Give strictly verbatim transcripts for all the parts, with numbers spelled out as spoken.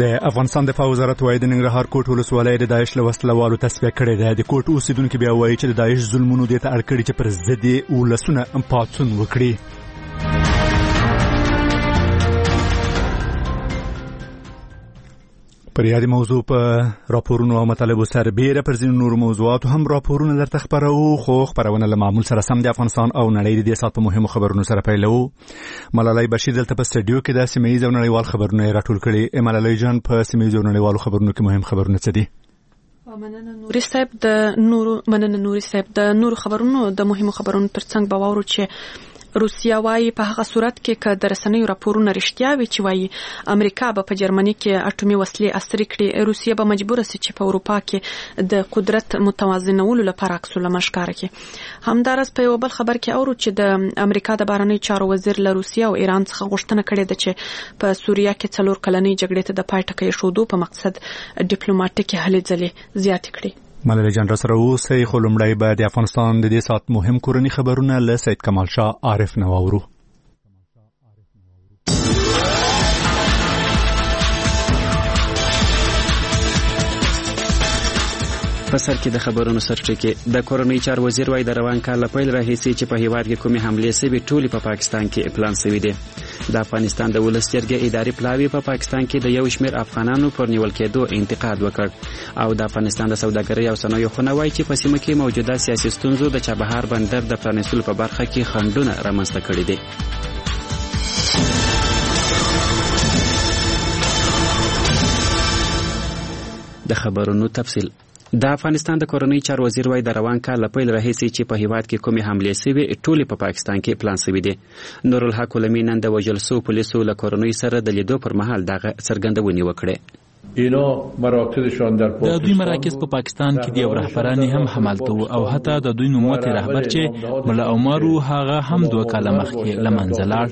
د افغانستان دفاع وزارت وايي د ننګرهار کوټ ولسوالۍ د داعش له وسلوالو تصفیه کړې ده. د کوټ اوسیدونکو بیا وایي چې د داعش ظلمونو دې ته اړ کړي چې پر ضد یې ولسونه پاڅون وکړي. پر یادې موضوع په راپورونو او مطالبو سربیره پر ځینو نورو موضوعاتو هم راپورونه درته خپروو، خو خپرونه له معمول سره سم د افغانستان او نړۍ د دې ساعت په مهمو خبرونو سره پیلوو. ملالۍ بشیر دلته په سټډیو کې د سیمه ییز او نړیوال خبرونه یې راټول کړي. ملالۍ جان، په سیمه ییز او نړیوالو خبرونو کې مهم خبرونه څه دي؟ مننه نوري صاحب د نورو مننه نوري صاحب د نورو خبرونو د مهمو خبرونو ترڅنګ به واورو چې روسیا وايي په هغه صورت کې که د رسنیو راپورونه رښتیا وي چې وايي امریکا به په جرمني کې اټومي وسلې عصري کړي، روسیا به مجبور شي چې په اروپا کې د قدرت متوازنولو لپاره عکس العمل ښکاره کړي. همدارس په یو بل خبر کې اورو چې د امریکا د بهرنیو چارو وزیر له روسیا او ایران څخه غوښتنه کړې ده چې په سوریه کې څلور کلنۍ جګړې ته د پای ټکی ایښودو په مقصد ډیپلوماټیکي هلې ځلې زیاتې کړي. ملالۍ جان را سره اوسئ، خو لومړی به د افغانستان د دې ساعت مهم کورني خبرونه له سید کمال شاه عارف نه واورو. په سر کې د خبرونو سرچینه د کورنۍ چار وزیر وای د روان کال له پیل راهیسې چې په هیواد کې کومې حملې سوي ټولې په پاکستان کې پلان سوي دي. د افغانستان د ولس جرګې اداري پلاوی په پاکستان کې د یو شمېر افغانانو پر نیول کېدو انتقاد وکړ او د افغانستان د سوداګرۍ او صنایعو خونه وای چې په سیمه کې موجوده سیاسي ستونزو د چابهار بندر د پرانیستلو په برخه کې خنډونه رامنځته کړي دي. د خبرونو تفصیل. د افغانستان د کورنۍ چار وزیر وای د روان کال له پیل راهیسې چې په هیواد کې کومې حملې سوي ټولې په پاکستان کې پلان سوي دي. نور الحق علمی نن د وژل سو پولیسو له کورنۍ سره د لیدو پر مهال دغه څرګندونې وکړې. اینا مراکزشان در پاکستان د دوی مراکز په پاکستان کې دی او رهبران هم همالته وو او حتی د دوی نوموتی رهبر چې ملا عمرو هغه هم دوه کاله مخکې له منځه لاړ.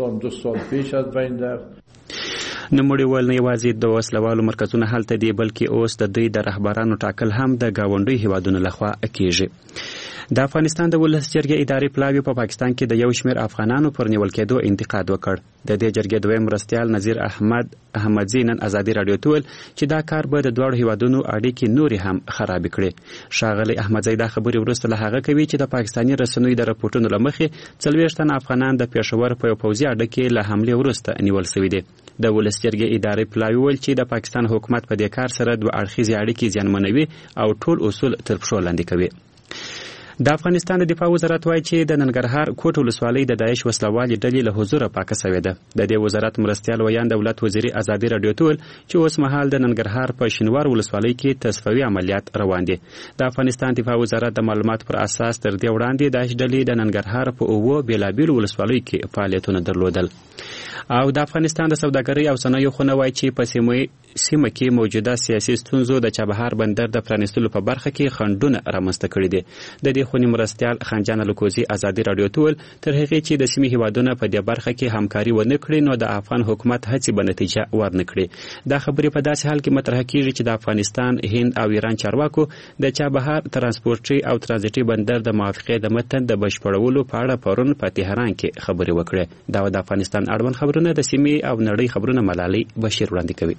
نوموړي ویل نه یوازې د وسلوالو مرکزونه هلته دي بلکې اوس د دوی د رهبرانو ټاکل هم د ګاونډیو هیوادونو لخوا کیږي. د افغانستان د ولس جرګې اداري پلاوی په پاکستان کې د یو شمېر افغانانو پر نیول کېدو انتقاد وکړ. د دې جرګې دویم مرستیال نظیر احمد احمدزی نن ازادي رادیو ته ویل چې دا کار به د دواړو هیوادونو اړیکې نورې هم خراب کړي. ښاغلی احمدزی دا خبرې وروسته له هغه کوي چې د پاکستاني رسنیو د راپورټونو له مخې څلوېښت تنه افغانان د پېښور په یو پوځي اډه کې له حملې وروسته نیول سوي دي. د ولس جرګې اداري پلاوی ویل چې د پاکستان حکومت په دې کار سره دوه اړخیزې اړیکې زیانمنوي او ټول اصول تر پښو لاندې کوي. د افغانستان د دفاع وزارت وایي چې د ننګرهار کوټ ولسوالۍ د داعش وسلوالې ډلې له حضوره پاکه سوې ده. د دې وزارت مرستیال ویان دولت وزیري ازادي رادیو ته ویل چې اوس مهال د ننګرهار په شینوار ولسوالۍ کې تصفیوي عملیات روان دي. د افغانستان دفاع وزارت د معلوماتو پر اساس تر دې وړاندې داعش ډلې د ننګرهار په اوو بیلابیلو ولسوالیو کې فعالیتونه درلودل. او د افغانستان د سوداګرۍ او صنایعو خونه وایي چې په سیمه کې موجوده سیاسي ستونزو د چابهار بندر د پرانیستلو په برخه کې خنډونه رامنځته کړي دي. د دې خونې مرستیال خنجان الکوزي ازادي رادیو ته ویل تر هغې چې د سیمې هیوادونه په دې برخه کې همکاري ونه کړي نو د افغان حکومت هڅې به نتیجه ورنه کړي. دا خبرې په داسې حال کې مطرح کېږي چې د افغانستان، هند او ایران چارواکو د چابهار ترانسپورټي او ترانزیټي بندر د موافقې د متن د بشپړولو په اړه پرون په تهران کې خبرې وکړې. دا د افغانستان اړوند خبرونه د سیمې او نړۍ خبرونه ملالۍ بشیر وړاندې کوي.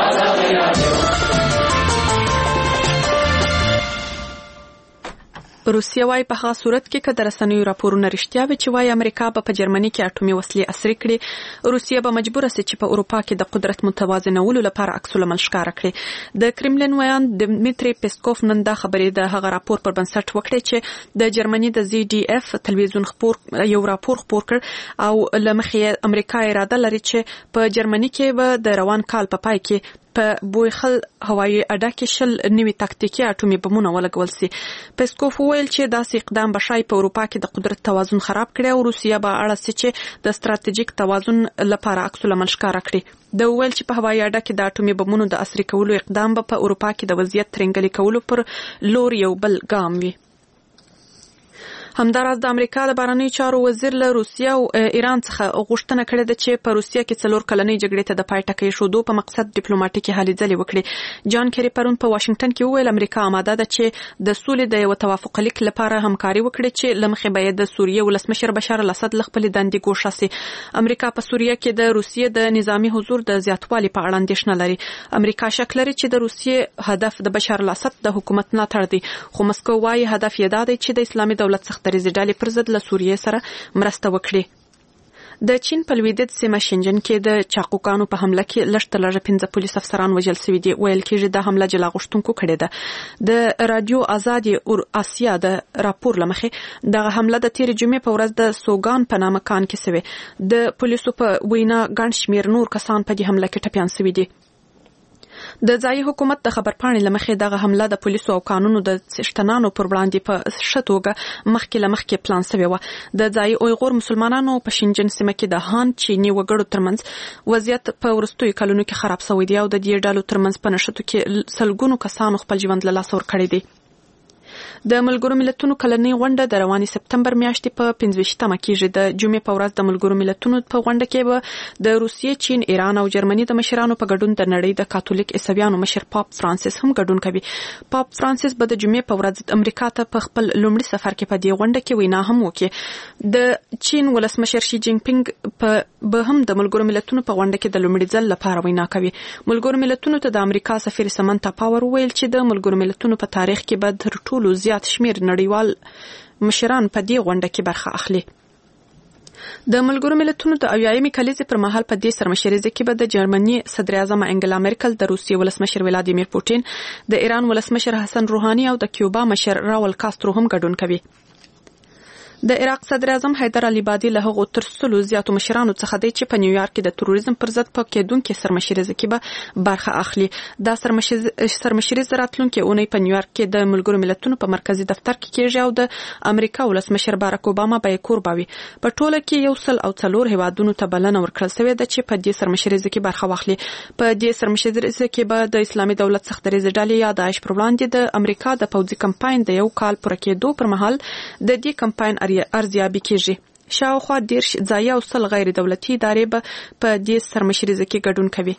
روسیا وايي په هغه صورت کې که د رسنیو راپورونه رښتیا وي چې وايي امریکا به په جرمني کې اټومي وسلې عصري کړي، روسیا به مجبور شي چې په اروپا کې د قدرت متوازنولو لپاره عکس العمل ښکاره کړي. د کرملین ویان دمیتری پیسکوف نن دا خبرې د هغه راپور پر بنسټ وکړې چې د جرمني د زی ډي اف تلویزیون خبر یو راپور خبر کړ او لمخې امریکا اراده لري چې په جرمني کې به د روان کال په پای کې په بویخل هوایي اډه کې شل نوي تاکتیکي اټومي بمونه ولګول شي. پیسکوف ویل چې داسې اقدام به شای په اروپا کې د قدرت توازن خراب کړي او روسیا به اړه سي چې د ستراتیژیک توازن لپاره عکس العمل ښکاره کړي. د ویل چې په هوایي اډه کې د اټومي بمونو د عصري کولو اقدام به په اروپا کې د وضعیت ترنګلي کولو پر لور یو بل ګام وي. همداراز د امریکا د بهرنیو چارو وزیر له روسیه او ایران څخه غوښتنه کړې ده چې په روسیه کې څلور کلنۍ جګړې ته د پای ټکی ایښودو په مقصد ډیپلوماټیکي هلې ځلې وکړي. جان کیری پرون په واشنگټن کې وویل امریکا آماده ده چې د سولې د یو توافق لیک لپاره همکاري وکړي چې لمخې به د سوریه ولسمشر بشار الاسد له خپل دندې ګوښه سي. امریکا په سوریه کې د روسیې د نظامی حضور د زیاتوالي په اړه اندېښنه لري. امریکا شک لري چې د روسیې هدف د بشار الاسد د حکومت ملاتړ دی، خو مسکو وايي هدف یې دا دی چې د اسلامي دولت څخه درېزې ډلې پر ضد له سوریې سره مرسته وکړي. د چین په لویدیځ سیمه شینجن کې د چاقوکانو په حمله کې لږ تر لږه پنځه پولیس افسران وژل شوي دي. ویل کېږي دا حمله جلا غوښتونکو کړې ده. د رادیو آزادي اور آسیا د راپور لمخې دغه حمله د تېرې جمعې په ورځ د سوګان په نامه کان کې شوې. د پولیسو په وینا ګڼ شمېر نور کسان په دې حمله کې ټپیان شوي دي. د ځایي حکومت د خبرپاڼې لمخې دغه حمله د پولیسو او قانونو د څښتنانو پر وړاندې په ښه توګه مخکې له مخکې پلان شوې وه. د ځایي اویغور مسلمانانو په شینجن سیمه کې د هان چیني وګړو ترمنځ وضعیت په وروستیو کلونو کې خراب شوی دی او د دې ډلو ترمنځ په نښتو کې سلګونو کسانو خپل ژوند له لاسه ورکړی دی. د ملګرو ملتونو کلنۍ غونډه د رواني سپتمبر میاشتې په پنځه ویشتمه کېږي. د جمعې په ورځ د ملګرو ملتونو په غونډه کې به د روسیې، چین، ایران او جرمني د مشرانو په ګډون د نړۍ د کاتولیک عیسویانو مشر پاپ فرانسیس هم ګډون کوي. پاپ فرانسیس به د جمعې په ورځ امریکا ته په خپل لومړي سفر کې په دې غونډه کې وینا هم وکړي. د چین ولسمشر شي جین پینګ په به هم د ملګرو ملتونو په غونډه کې د لومړي ځل لپاره وینا کوي. ملګرو ملتونو ته د امریکا سفیر سمنتا پاور ویل چې د ملګرو ملتونو په تاریخ کې به تر ټولو زیات شمیر نړیوال مشران په دې غونډه کې برخه اخلي. د ملګرو ملتونو د اویایمې کلیزې پر مهال په دې سرمشریزه کې به د جرمني صدر اعظم انګلا مرکل، د روسیې ولسمشر ولادیمیر پوټین، د ایران ولسمشر حسن روحاني او د کیوبا مشر راول کاسترو هم ګډون کوي. د عراق صدر اعظم حیدر علي بادي له هغو تر سلو زیاتو مشرانو څخه دی چې په نیویارک کې د تروریزم پر ضد په کېدونکې سرمشریزه کې به برخه اخلي. دا سرمشریزه راتلونکې اونۍ په نیویارک کې د ملګرو ملتونو په مرکزي دفتر کې کېږي او د امریکا ولسمشر باراک اوباما به یې کوربوي. په ټوله کې یو سل او څلور هیوادونو ته بلنه ورکړل شوې ده چې په دې سرمشریزه کې برخه واخلي. په دې سرمشریزه کې به د اسلامي دولت څخه درېزې ډلې یا داعش پر وړاندې د امریکا د پوځي کمپاین د یو کال پوره کېدو پر مهال د دې کمپاین ارزیابي کیږي. شاوخوا دیرش ځایي او سل غیر دولتي ادارې به په دې سرمشریزه کې ګډون کوي.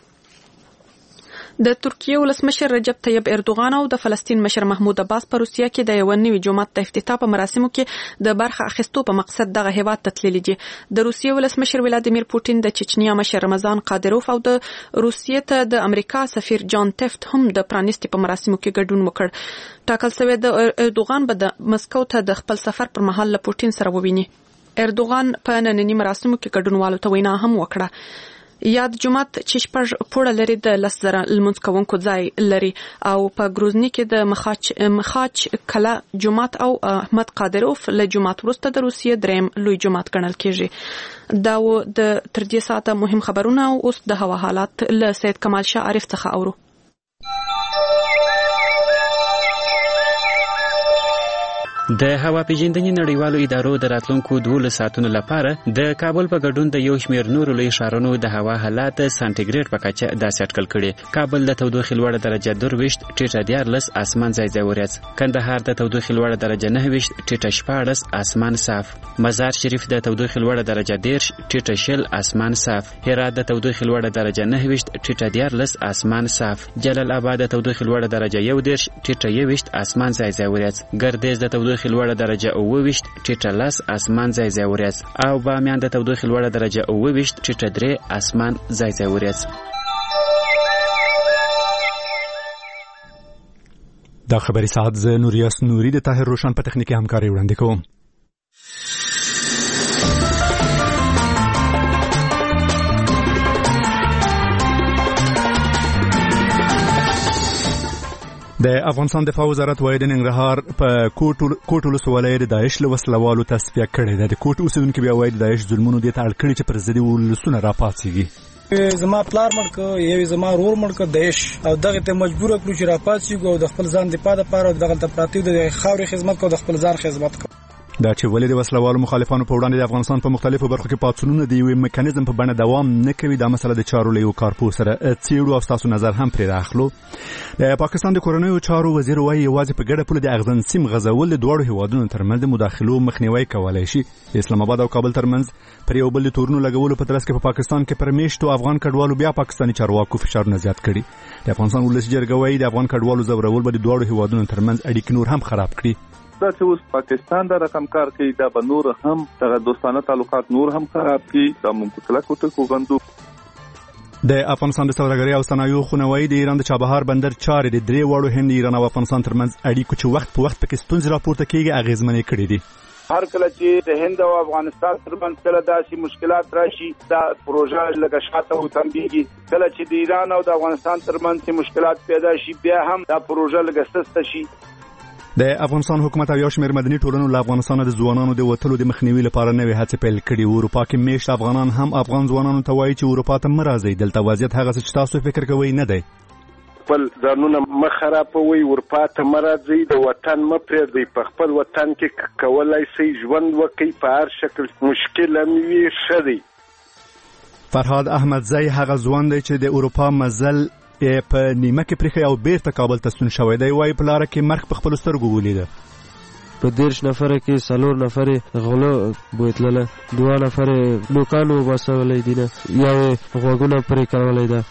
د ترکیې ولسمشر رجب طیب اردوغان او د فلسطین مشر محمود عباس په روسیه کې د یو نوي جومات د افتتاح په مراسمو کې د برخه اخیستو په مقصد دغه هیواد ته تللي دي. د روسیې ولسمشر ولادیمیر پوټین، د چچنیا مشر رمضان قادروف او د روسیې ته د امریکا سفیر جان تفت هم د پرانیستي په مراسمو کې ګډون وکړ. ټاکل شوی د اردوغان به د مسکو ته د خپل سفر پر مهال له پوټین سره وویني. اردوغان په ننني مراسمو کې ګډونوالو ته وینا هم وکړه. یاد جومات چې شپږ پوړه لري د لس زره لمونځ کوونکو ځای لري او په گروزني کې د مخاچ مخاچ کلا جومات او احمد قادروف له جومات وروسته د روسیې دریم لوی جومات ګڼل کېږي. دا و د تر دې ساعته مهم خبرونه او اوس د هوا حالات له سید کمال شاه عارف څخه اورو. د هوا پیژندنې نړیوالو ادارو د راتلونکو دولس ساعتونو لپاره د کابل په ګډون د یو شمېر نورو لوی ښارونو د هوا حالات سانتیګریډ په کچه داسې اټکل کړي. کابل د تودوخې لوړه درجه درویشت ټیټه دیارلس اسمان ځای ځای وریځ. کندهار د تودوخې لوړه درجه نهه ویشت ټیټه شپاړس اسمان صاف. مزار شریف د تودوخې لوړه درجه دېرش ټیټه شل اسمان صاف. هرات د تودوخې لوړه درجه نهه ویشت ټیټه دیارلس اسمان صاف. جلال آباد د تودوخې لوړه درجه یو دېرش ټیټه یوویشت اسمان ځای ځای وریځ. ګردیز د تودوخې لوړه درجه اوه ویشت ټیټه لس اسمان ځای ځای وریځ او بامیان د تودوخې لوړه درجه اوه ویشت ټیټه درې اسمان ځای ځای وریځ. دا خبري ساعت ز نوریاس نوري د طاهر روشن په تخنیکی همکاري وړاندې کوم. د افغانستان دفاع وزارت وايي د ننګرهار په کوټ ولسوالۍ د داعش له وسلوالو تصفیه کړې ده. د کوټ اوسیدونکي بیا وايي د داعش ظلمونو دې ته اړ کړي چې پر ضد ولسونه راپاڅېږي. زما پلار مړ کړ، یو زما ورور مړ کړ داعش او دغه ته مجبور کړو چې راپاڅېږو او د خپل ځان دفاع لپاره دغه ته پراته د خاورې خدمت کو، د خپل ځان خدمت کو. دا چې ولې د وسلوالو مخالفانو په وړاندې د افغانستان په مختلفو برخو کې پاڅونونه د یوې میکانیزم په بڼه دوام نه کوي، دا مسله د چارو له یو کارپوه سره څېړو او ستاسو نظر هم پرې راخلو. د پاکستان د کورنیو چارو وزیر وایي یوازې په ګډه پوله د اغزن سیم غځول د دواړو هیوادونو ترمنځ د مداخلو مخنیوی کولی شي. د اسلام آباد او کابل ترمنځ پر یو بل د تورونو لګولو په ترڅ کې په پاکستان کې پر میشتو افغان کډوالو بیا پاکستاني چارواکو فشارونه زیات کړي. د افغانستان ولسي جرګه وایي د افغان کډوالو ځورول به د دواړو هیوادونو ترمنځ اړیکې نور هم خراب کړي. دا چې اوس پاکستان دا رقم کار کوي دا به نور هم دغه دوستانه تعلقات نور هم خراب کړي. دا مونږ کلک وټکو غندو. د افغانستان د سوداګرۍ او صنایعو خونوایي د ایران د چابهار بندر چارې د درې واړو هند، ایران او افغانستان ترمنځ اړیکو چې وخت په وخت پکې ستونزې راپورته کیږي اغیزمنې کړي دي. هر کله چې د هند او افغانستان ترمنځ کله داسې مشکلات راشي دا پروژه لږه شاته وتمبېږي، کله چې د ایران او د افغانستان ترمنځ مشکلات پیدا شي بیا هم دا پروژه لږه سسته شي. د افغانستان حکومت او یو شمېر مدني ټولنو له افغانستان د ځوانانو د وتلو د مخنیوي لپاره نوې هڅې پیل کړي. اروپا کې میشت افغانان هم افغان ځوانانو ته وایي چې اروپا ته مه راځئ، دلته وضعیت هغه څه چې تاسو فکر کوئ نه دی. خپل ځانونه مه خرابوئ، اروپا ته مه راځئ، د وطن مه پرېږدئ، په خپل وطن کې کولی شئ ژوند وکړئ، په هر شکل مشکل هم وي ښه دی. فرهاد احمدزی هغه ځوان دی چې د اروپا مزل په نیمه کې پریخي او بیرته کابل ته ستون شوی دی. وایي په لاره کې مرګ په خپلو سترګو ولیده. په دیرش نفره کې څلور نفرې غلو بوتلله، دوه نفرې نوکانو وباسولی دي، یو غوږونه پرې کولی ده.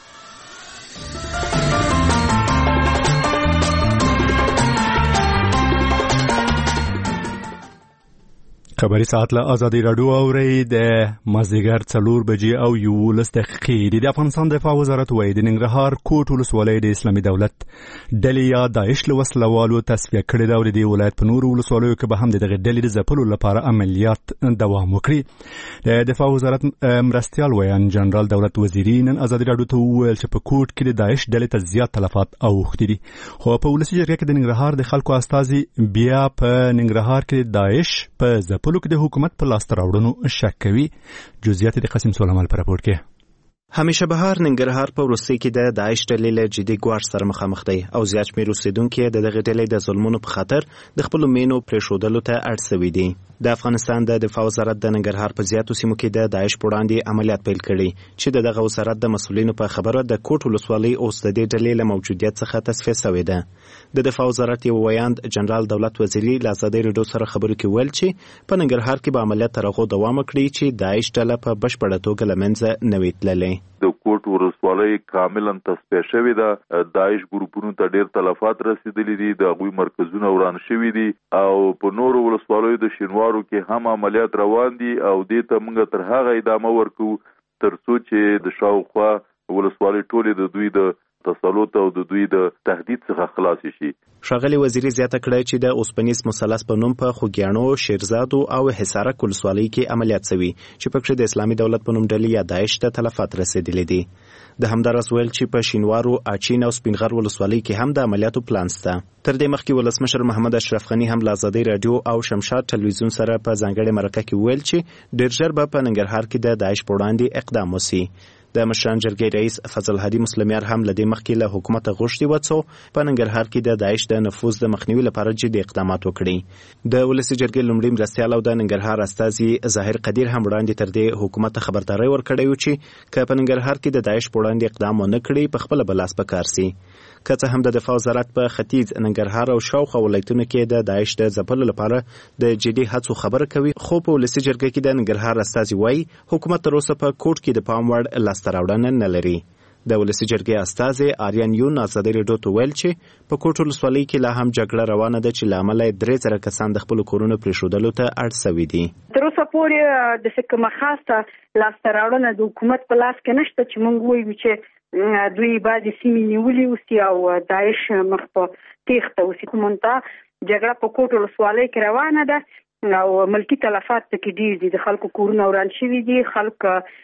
خبري ساعت له ازادي رادیو اوري د مازدیګر څلور بجې او یولس دقیقې. د افغانستان دفاع وزارت وایي د ننګرهار کوټ ولسوالۍ د اسلامي دولت ډلې یا داعش له وسلوالو تصفیه کړې ده او د دې ولایت په نورو ولسوالیو کې به هم د دغې ډلې د ځپلو لپاره عملیات دوام وکړي. د دفاع وزارت مرستیال ویان جنرال دولت وزیري نن ازادي رادیو ته وویل چې په کوټ کې د داعش ډلې ته زیات تلفات اوښتي دي، خو په ولسي جرګه کې د ننګرهار د خلکو استازي بیا په ننګرهار کې داعش په ځپلو کې د حکومت په لاس راوړنو شک کوي. جزئیات د قاسم سلیمان په راپور کې. همیشه بهار ننګرهار په وروستۍ کې د داعش ډلې له جدي ګواښ سره مخامخ دی او زیات شمېر اوسېدونکي د دغې ډلې د ظلمونو په خاطر د خپلو مینو پرېښودلو ته اړ سوي دي. د افغانستان د دفاع وزارت د ننګرهار په زیاتو سیمو کې د داعش په وړاندې عملیات پیل کړي چې د دغه وزارت د مسؤلینو په خبره د کوټ ولسوالۍ اوس د دې ډلې له موجودیت څخه تصفیه سوې ده. د دفاع وزارت یو ویاند جنرال دولت وزیري له ازادۍ راډیو سره خبرو کې ویل چې په ننګرهار کې به عملیات تر هغو دوام وکړي چې داعش ډله په بشپړه توګه له منځه نه وي تللی. د کوټ ولسوالۍ کاملا تصفیه شوې ده، داعش ګروپونو ته ډېر تلفات رسیدلي دي، د هغوی مرکزونه وران شوي دي او په نورو ولسوالیو د شینوارو کې هم عملیات روان دي او دې ته موږ تر هغه ادامه ورکو تر څو چې د شاوخوا ولسوالۍ ټولې د دوی د تسلط او د دوی د تهدید څخه خلاص شي. ښاغلي وزیري زیاته کړه چې د اوسپنیز مثلث په نوم په خوږیاڼو، شیرزادو او حصارک ولسوالۍ کې عملیات سوي چې پکې د اسلامي دولت په نوم ډلې یا داعش ته تلفات رسېدلي دي. د همداراز ویل چې په شینوارو، اچین او سپینغر ولسوالۍ کې هم د عملیاتو پلان شته. تر دې مخکې ولسمشر محمد اشرف غني هم له ازادۍ راډیو او شمشاد ټلویزیون سره په ځانګړې مرکه کې ویل چې ډېر ژر به په ننګرهار کې د داعش په وړاندې اقدام وسي. د مشران جرګې رئیس فضل هادي مسلمیار هم له دې مخکې له حکومته غوښتي و څو په ننګرهار کې د داعش د نفوذ د مخنیوي لپاره جدي اقدامات وکړي. د ولسي جرګې لومړي مرستیال او د ننګرهار استازي ظاهر قدیر هم وړاندې تر دې حکومت خبرداری ورکړی و چې که په ننګرهار کې د داعش په وړاندې اقدام ونه کړي په خپله به لاس په کار سي. که څه هم د دفاع وزارت په ختیځ ننګرهار او شاوخوا ولایتونو کې د داعش د ځپلو لپاره د جدي هڅو خبره کوي، خو په ولسي جرګه کې د ننګرهار استازي وایي حکومت تر اوسه په کوټ کې د پام وړ لاسته راوړنه نه لري. د ولسي جرګې استازي آریان یون ازادۍ راډیو ته ویل چې په کوټ ولسوالۍ کې لا هم جګړه روانه ده چې له امله یې درې زره کسان د خپلو کورونو پرېښودلو ته اړ سوي دي. تر اوسه پورې د کومه خاصه لاسته راوړنه د حکومت په لاس کې نشته چې موږ وایو چې دوی بعضې سیمې نیولې اوسي او داعش مخ په تېښته اوسي. کومنته جګړه په کوټ ولسوالۍ کې روانه ده او ملکي تلفات پکې ډېر دي، د خلکو کورونه وران شوي دي، خلک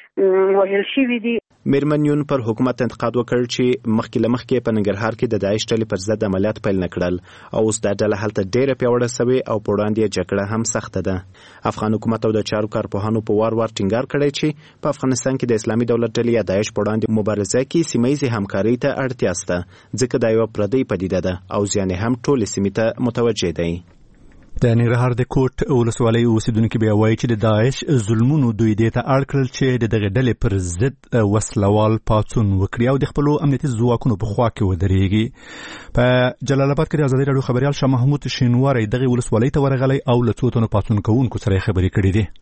وژل شوي دي. میرمن یون پر حکومت انتقاد وکړ چې مخکې له مخکې په ننګرهار کې د داعش ډلې پر ضد عملیات پیل نه کړل او اوس دا ډله هلته ډېره پیاوړې سوې او په وړاندې یې جګړه هم سخته ده. افغان حکومت او د چارو کارپوهانو په وار وار ټینګار کړی چې په افغانستان کې د اسلامي دولت ډلې یا داعش په وړاندې مبارزه کې سیمه ییزې همکارۍ ته اړتیا شته ځکه دا یوه پردۍ پدیده ده او زیان یې هم ټولې سیمې ته متوجه دی. د ننګرهار د کوټ ولسوالۍ اوسیدونکو بیا وایي چې د داعش ظلمونو دوی دې ته اړ کړل چې د دغه ډلې پر ضد وسلوال پاڅون وکړي او د خپلو امنیتي ځواکونو په خوا کې ودرېږي. په جلال آباد کې د ازادي راډیو خبريال شاه محمود شینواری دغه ولسوالۍ ته ورغلی او له څو تنو پاڅون کوونکو سره خبرې کړې دي.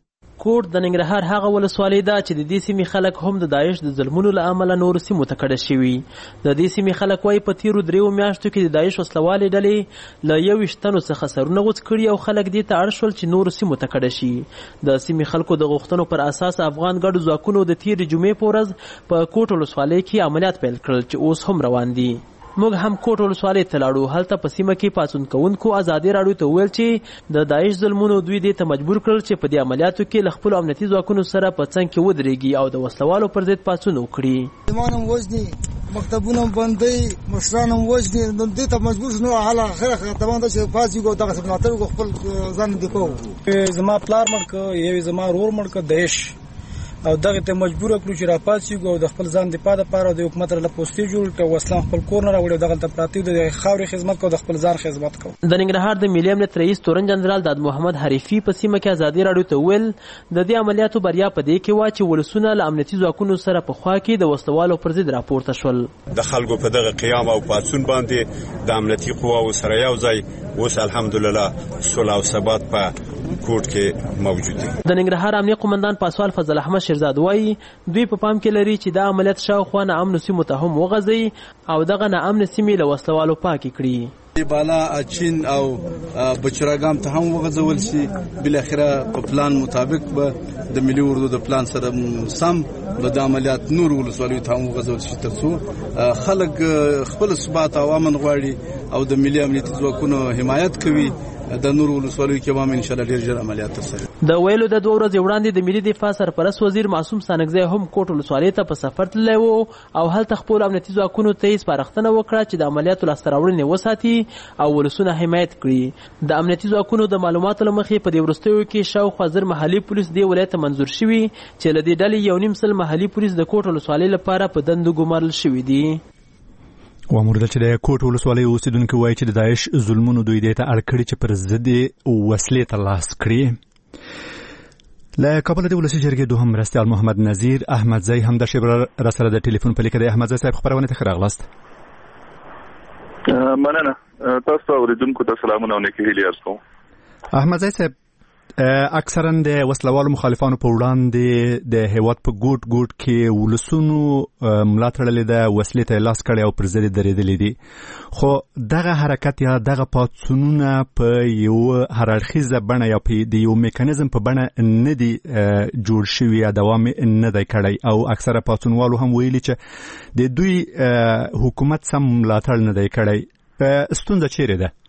کوټ د ننګرهار هغه ولسوالۍ ده چې د دې سیمې خلک هم د داعش د ظلمونو له امله نورو سیمو ته کډه شوي. د دې سیمې خلک وایي په تیرو دریو میاشتو کې د داعش وسلوالې ډلې له یوویشت تنو څخه سرونه غوڅ کړي او خلک دې ته اړ شول چې نورو سیمو ته کډه شي. د سیمې خلکو د غوښتنو پر اساس افغان ګډو ځواکونو د تیرې جمعې په ورځ په کوټ ولسوالۍ کې عملیات پیل کړل چې اوس هم روان دي. موږ هم کوټ ولسوالۍ ته لاړو. هلته په سیمه کې پاڅون کوونکو ازادي راډیو ته وویل چې د داعش ظلمونو دوی دې ته مجبور کړل چې په دې عملیاتو کې له خپلو امنیتي ځواکونو سره په څنګ کې ودرېږي او د وسلوالو پر ضد پاڅون وکړي. زمان هم وژني، مکتبونه هم بندوي، مشران هم وژني. دې ته مجبور شو. نو حاله آخره تمام ده چې پاڅېږو او دغسې ملاتړ وکړو، خپل ځان دې کوو. زما پلار مړ کړ، یو زما ورور مړ کړ داعش، او دغه ته مجبور کړو چې راپاتېږو او د خپل ځان دفاع لپاره د حکومت له پوستې جوړ کړو، وسله خپل کور نه راوړو، دغه ته پراته د خاورې خدمت کوو، د خپل ځان خدمت کوو. د ننګرهار د ملي امنیت رئیس تورن جنرال داد محمد حریفي په سیمه کې ازادي راډیو ته ویل د دې عملیاتو بریا په دې کې وا چې ولسونه له امنیتي ځواکونو سره په خوا کې د وسلوالو پر ضد راپورته شول. د خلکو په دغه قیام او پاڅون باندې د امنیتي قواو سره یو ځای اوس الحمدلله صلح او ثبات په کوټ کې موجود دي. د ننګرهار امنیه قومندان پاسوال فضل احمد شیرزاد وایي دوی په پام کې لري چې دا عملیات شاوخوا نه امن سیمو ته هم وغځي او دغه نه امن سیمې له وسلوالو پاکې کړي. بالا اچین او بچراګام ته هم وغځول شي. بل اخره په پلان مطابق به د ملي اردو د پلان سره سم به د عملیات نور ولسوالیو ته هم وغځول شي ترڅو خلک خپل ثبات او امن غواړي او د ملي امنیتي ځواکونو حمایت کوي. د نور ولسوالیو کې هم ان شاء الله ډیر ژر عملیات ترسره. د ویلو د دوه ورځې وړاندې د ملي دفاع سرپرست وزیر معصوم سانګزی هم کوټ ولسوالۍ ته په سفر تللی و او هلته خپل امنیتي ځواکونو ته یې سپارښتنه وکړه چې د عملیاتو لاسته راوړنې وساتي او ولسونه حمایت کړي. د امنیتي ځواکونو د معلوماتو له مخې په دې وروستیو کې شاوخوا زر محلي پولیس دې ولایت ته منظور شوي چې له دې ډلې یو نیم سل محلي پولیس د کوټ ولسوالۍ لپاره په دندو ګمارل شوي دي. وامور چې د کوټ ولسوالۍ اوسیدونکو وایي چې د داعش ظلمونو دوی دې ته اړ کړي چې پر ضد وسلې ترلاسه کړي. له کابل د ولسي جرګې دوهم مرستیال محمد نذیر احمدزی هم د شبر را سره د ټلیفون په لیکه د احمدزی صاحب خبرونه ته راغلاست. مننه. تاسو اوریدونکو ته سلامونه او نیکي هیلې ارسو. احمدزی صاحب اکثرا د وسلوالو مخالفانو په وړاندې د هیواد په ګوټ ګوټ کې ولسونو ملا تړلې ده، وسلې ته لاس کړی او پر ضد درېدلې دي. خو دغه حرکت یا دغه پاڅونونه په یو هررخیزه بڼه یا په د یو میکانیزم په بڼه نه دي جوړ شوي یا دوام نه دی کړی او اکثره پاڅونوالو هم ویلي چې د دوی حکومت سم ملاتړ نه دی کړی. ستونزه چیرې ده؟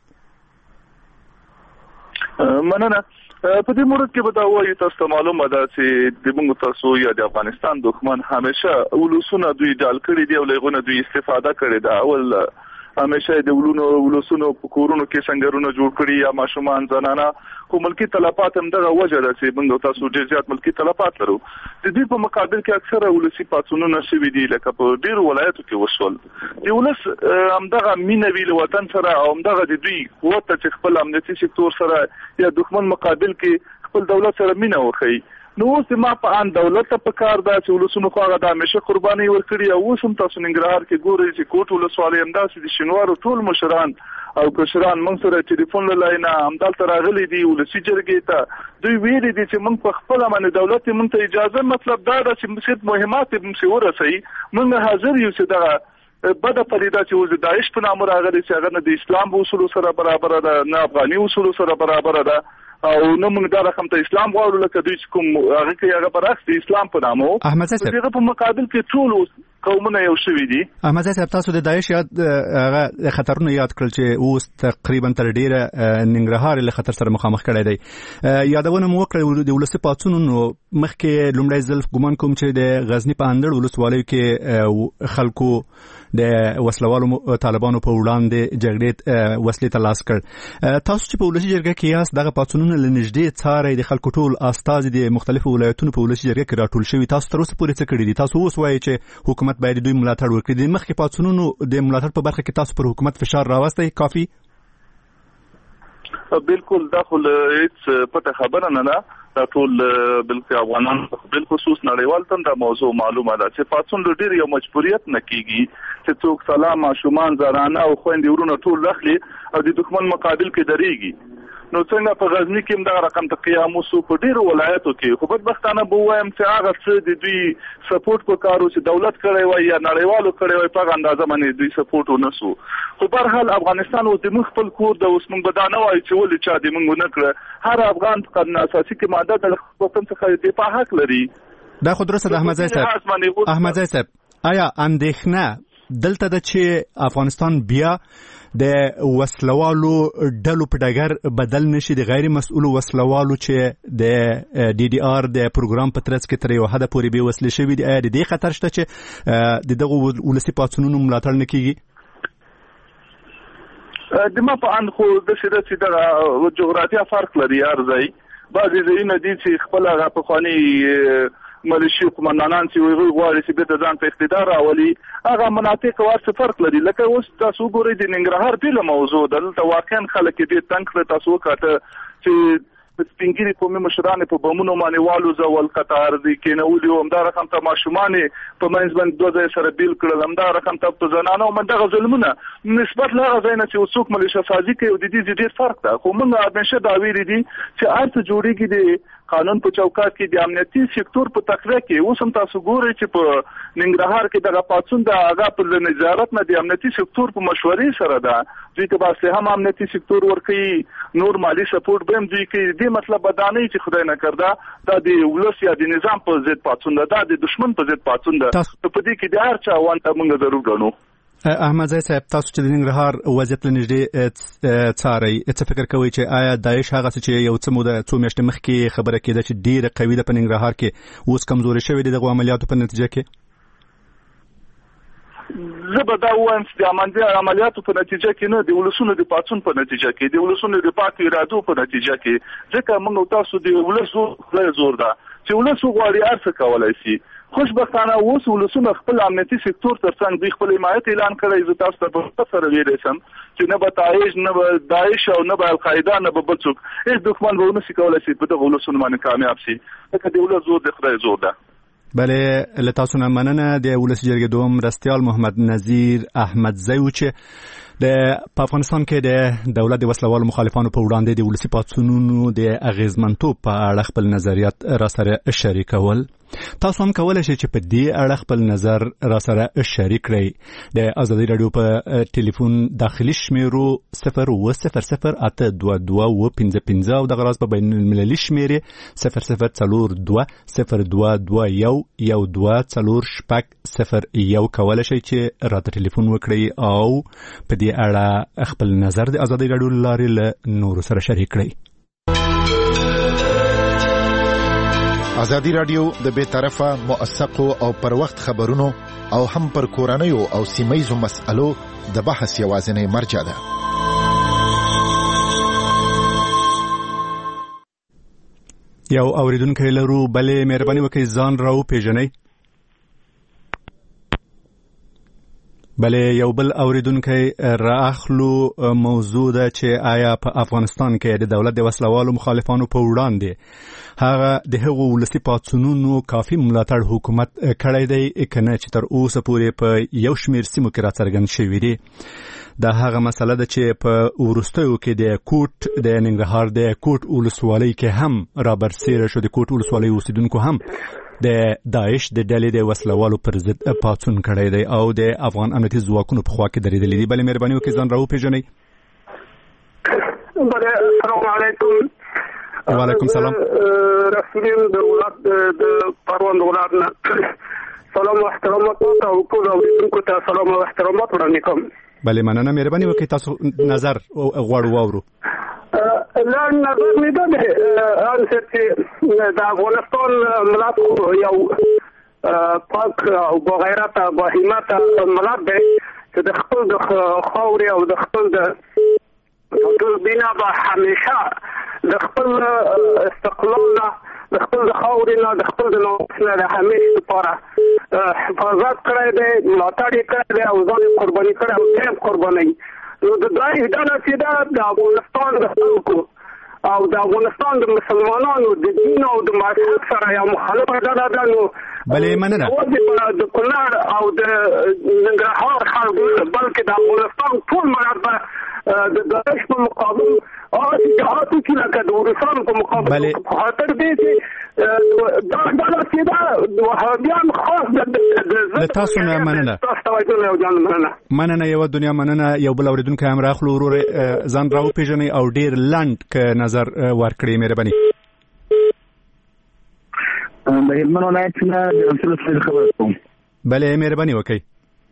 مننه. په دې مورد کې به دا وایي تاسو ته معلومه ده چې د موږ تاسو یا د افغانستان دښمن همیشه ولسونه دوی ډال کړي دي او لغونه دوی استفاده کړي ده. اول همیشه د ولونو ولسونو په کورونو کې څنګهونه جوړ کړي یا ماشومان زنانه خو ملکی تلفات هم دغه وجه ده چې موږ تاسو ډیر زیات ملکی تلفات لرو. د دې په مقابل کې اکثره ولسی پاتونونه شوي دي لکه په ډیر ولایتو کې وشول. د ولس همدغه مینه ویل وطن سره او همدغه د دوی قوت چې خپل امنیتي سکتور سره یا دښمن مقابل کې خپل دولت سره مینه وکړي. نو اوس ما په ان دولت ته پکار ده چې ولسونو خو هغه د همیشه قرباني ورکړي او اوس هم تاسو ننګرهار کې ګورئ چې کوټ ولسوالۍ همداسې د شینوارو ټول مشران او کشران موږ سره ټلیفون له لاینا همدلته راغلي دي ولسي جرګې ته. دوی ویلي دي چې موږ په خپله باندې دولت موږ ته اجازه مطلب دا ده چې موږ مهمات موږ ورسوي. موږ حاضر یو چې دغه بده پدیده چې اوس د داعش په نامه راغلي چې هغه نه د اسلام اصولو سره برابر ده نه افغاني اصولو سره برابر ده او نو موږ دا رقم ته اسلام غواړو لکه دوی کوم هغه کې هغه برعکس د اسلام په نامه احمد صاحب دغه په مقابل کې ټول قومونه یو شوي دي. احمد صاحب تاسو د داعش یاد هغه خطرونه یاد کړل چې اوس تقریبا تر ډیره ننګرهار له خطر سره مخامخ کړی دی. یادونه مو وکړه د ولسي پاڅونونو مخکې لومړی ځل ګمان کوم چې د غزنی په اندړ ولسوالۍ کې خلکو د وسلوالو طالبانو په وړاندې جګړې وسلې ته لاس کړ. تاسو چې په ولسي جرګه کې یاست دغه پاڅونونه له نږدې څارئ، د خلکو ټول استازي د مختلفو ولایتونو په ولسي جرګه کې راټول شوي، تاسو تر اوسه پورې څه کړي دي؟ تاسو اوس وایئ چې حکومت باید دوی ملاتړ وکړي. د مخکې پاڅونونو د ملاتړ په برخه کې تاسو پر حکومت فشار راوستی کافي؟ بالکل دا خو هیڅ پټه خبره نه ده. دا ټول بلکې افغانان بالخصوص نړیوال ته دا موضوع معلومه ده چې پاتون ډیر یو مجبوریت نه کیږي چې څوک سلام ماشومان زنانه او خويندې ورونه ټول راخلي او د دښمن مقابل کې درېږي. نو څنګه په غزنی کې هم دا رقم ته قیام وسو په ډیرو ولایتو کې. خو بدبختانه به وایم چې هغه څه د دوی سپورټ په کارو چې دولت کړی وای یا نړیوالو کړی وای په اندازه باندې دوی سپورټ ونسو. خو په هر حال افغانستان اوس د مخ خپل کور د اوس موږ بدانه وای چې ولې چا دې موږ نه کړ. هر افغان په قانون اساسي کې ماده د وطن څخه دفاع حق لري. دا خو درسته د احمد زای صاحب احمد زای صاحب آیا اندېښنه دلته د چې افغانستان بیا د وسلوالو ډلو په ډګر بدل نشي، د غیر مسؤل وسلوالو چې د ډي ډي آر د پروګرام په ترڅ کې تر یو حد پورې به وسلې شوي دي، آیا د دې خطر شته چې د دغه ولسي پاڅونونو ملاتړ نه کیږي؟ د ما په اند خو د شته چې د جغرافیا فرق لري. ارزای بعضې ځایونه دي چې خپل هغه پخواني ملیشي قومندانان چې ویغوی غواړي چې بیرته ځان ته اقتدار راولي، هغه مناطق ورڅ فرق لري. لکه اوس تاسو ګورئ د ننګرهار بیله موضوع ده، دلته واقعا خلک ډېر تنګ کړه. تاسو وکاته چې سپینګیري قومي مشران په بمونو باندې والوځول، قطار دي کېنولي او همدا رقم ته ماشومانې په منځ باندې دوه ځای سره بیل کړل، همدا رقم ته په زنانو باندې دغه ظلمونه نسبت له هغه ځای نه چې څوک ملیشه سازي کوي او د دې ډېر فرق ده. خو موږ همیشه دا ویلي دي چې هر څه جوړېږي د قانون په چوکاټ کې، د امنیتي سکتور په تقویه کې. اوس هم تاسو ګورئ چې په ننګرهار کې دغه پاڅون د هغه په نظارت نه د امنیتي سکتور په مشورې سره ده. دوی ته باسه هم امنیتي سکتور ورکوي، نور مالی سپورټ به هم دوی کوي. دې مطلب بدانه چې خدای نه کړدا دا د ولس یا د نظام په ضد پاڅون ده، دا د دشمن په ضد پاڅون ده. په دې کې د هر چا وانته موږ ضرور ګڼو. احمد زای صاحب، تاسو چې د ننګرهار وضعیت له نږدې څارئ، څه فکر کوئ چې آیا داعش هغه څه چې یو څه موده څو میاشتې مخکې خبره کېده چې ډېره قوي ده په ننګرهار کې، اوس کمزوري شوې ده دغو عملیاتو په نتیجه کې؟ زه به دا ووایم چې د عملیاتو په نتیجه کې نه، د ولسونو د پاڅون په نتیجه کې، د ولسونو د پاک ارادو په نتیجه کې. ځکه موږ او تاسو د ولس زور زور ده چې ولس وغواړي هر څه کولی شي. خوشبختانه اوس ولسونه خپل امنیتي سکتور ترڅنګ دوی خپل حمایت اعلان کړی. زه تاسو ته په سره ویلی سم چې نه به داعش نه به داعش او نه به القاعده نه به بل څوک هیڅ دښمن به ونشي کولی شي په دغه ولسونو باندې کامیاب شي. ځکه د ولس زور د خدای زور ده. بله، له تاسو نه مننه. د ولسي جرګې دوم مرستیال محمد نذیر احمدزی و چې د افغانستان کې د دولت د وسلوالو مخالفانو په وړاندې د ولسي پاڅونونو د اغیزمنتوب په اړه خپل نظریات را سره شریکول. تاسو هم کولای شئ چې په دې اړه خپل نظر را سره شریک کړئ. د ازادي رادیو په ټلیفون داخلي شمیرو صفر اوه صفر صفر اته دوه دوه اوه پنځه پنځه او دغه راز په بین المللي شمیرې صفر صفر څلور دوه صفر دوه دوه یو یو دوه څلور شپږ صفر یو کولای شئ چې راته ټلیفون وکړئ او په دې اړه خپل نظر د ازادي رادیو لارې له نورو سره شریک کړئ. ازادي رادیو د بے طرفه موثقو او پر وخت خبرونو او هم پر کورنیو او سیمایزو مسألو د بحث یوازینی مرجع ده. یو اوریدونکی لرو، بلې مهرباني وکړئ ځان راو پیژنئ. بلې یو بل اوریدونکی راخلو موضوع ده چې آیا په افغانستان کې د دولت د وسلوالو مخالفانو په وړاندې هغه د هغو ولسي پاڅونونو کافي ملاتړ حکومت کړی دی که نه، چې تر اوسه پورې په یو شمېر سیمو کې راڅرګند شوي دي. دا هغه مسله ده چې په وروستیو کې د کوټ د ننګرهار د کوټ ولسوالۍ کې هم رابرسېره شو. د کوټ ولسوالۍ اوسیدونکو هم د داعش د ډلې د وسلوالو پر ضد پاڅون کړی دی او د افغان امنیتي ځواکونو په خوا کې درېدلي دي. بلې مهرباني وکړئ ځان راوپېژنئ. السلام علیکم. وعلیکم سلام. رسولین د ولادت د پروان ولادت نه سلام او احترامات او ټول اوریدونکو ته سلام او احترامات وړاندې کوم. بلې مننه. مهرباني وکړئ تاسو نظر غواړو واورو. لا نظر مې دا دی ان چې د افغانستان ملت یو پاک او بغیرت او باهمت ملت دی چې د خپل د خاورې او د خپل د ټول بنا به همیشه د خپل استقلال نه، د خپل د خاورې نه، د خپل د نوښت نه د همیش لپاره حفاظت کړی دی، ملاتړ یې کړی دی او ځان یې قرباني کړی او ټیم قربانوي. نو د داعش ډله چې ده د افغانستان د خلکو او د افغانستان د مسلمانانو د دین او د مذهب سره یو مخالفه ډله ده. نو بلې مننه د کونړ او د ننګرهار خلکو بلکې د افغانستان ټول ملت د داعش په مقابل او جهاد کې لکه د ورسان په مقابل په خاطر دی چې دا ډله چې ده وهابیان خاص د تاسو نه مننه مننه یو دنیا مننه. یو بل اوریدونکو هم راخلو ورور ځان راو پیژني او ډیر لاند ک نظر ورکړي مهرباني. د هلمند ولایت نه د رسول الله خبر کوم. بله مهرباني وکړئ.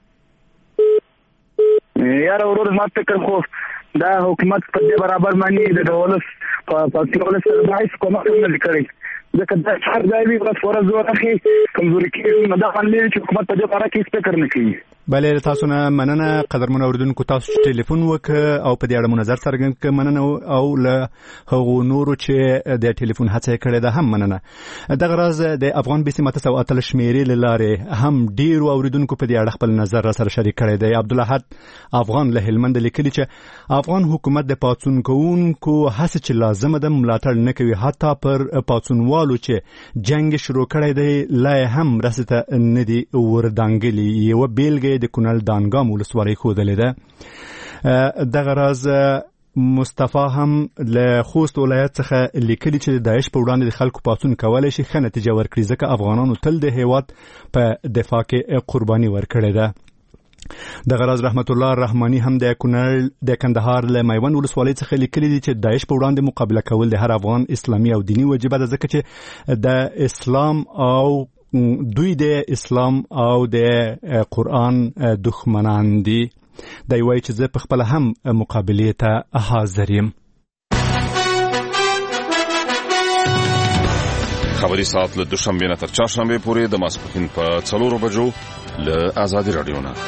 یار ورور ما فکر خو دا حکومت په دې برابر باندې د ډولس په پاتې سره دایس کومه نه کړی ځکه دا څار ځای وي په فرض ورخي کمزوري کې نه دا باندې چې حکومت په دې اړه کې فکر نه کوي. بله تاسو نه مننه قدرمن اوریدونکو تاسو ټلیفون وک او په دې اړه مو نظر څرګند ک مننه او له هغو نورو چې د ټلیفون هڅه کړې ده هم مننه. دغه راز د افغان بي سي ماته سو اتل شمیرې لاره هم ډیر اوریدونکو په دې اړه خپل نظر را سره شریک کړی دی. عبدالحد افغان له هلمند لیکلی چې افغان حکومت د پاتون کوونکو هڅه چې لازم ده ملاتړ نه کوي حتی پر پاتونوالو چې جنگ شروع کړی دی لا هم رسته نه دی وردانګلی. یو بیلګه د کونړ دانګام ولسوالۍ ښودلې ده. دغه راز مصطفی هم له خوست ولایت څخه لیکلي چې د داعش په وړاندې د خلکو پاڅون کولی شي ښه نتیجه ورکړي ځکه افغانانو تل د هیواد په دفاع کې قرباني ورکړې ده. دغه راز رحمت الله رحماني هم د کونړ د کندهار له میوند ولسوالۍ څخه لیکلي دي چې داعش په وړاندې مقابله کول د هر افغان اسلامي او دینی وجیبه ده ځکه چې د اسلام او دوی د اسلام او د قرآن دښمنان دي. دی وایي چې زه په خپله هم مقابلې ته حاضر یم. خبري ساعت له دوشنبې نه تر چهارشنبې پورې د ماسپښین په څلورو بجو له آزادي راډیو نه.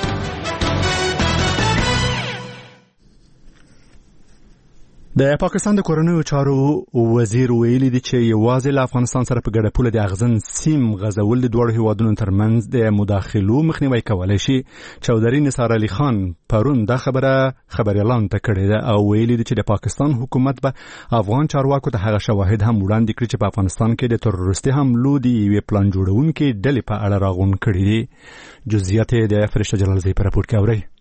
د پاکستان د کورنیو چارو وزیر ویلي دی چې یوازې له افغانستان سره په ګډه پوله د اغزن سیم غزول د دوړو هیوادونو ترمنځ د مداخلو مخنیوي کولی شي. چودري نثار علي خان پرون دا خبره خبريالان ته کړې ده او ویلي دی چې د پاکستان حکومت به افغان چارواکو ته هغه شواهد هم وړاندې کړي چې په افغانستان کې د تروریستي حملو د یوې پلان جوړونکې ډلې په اړه راغونډ کړي دي. جزئیات د فرشته جلالزی په راپور کې اورئ.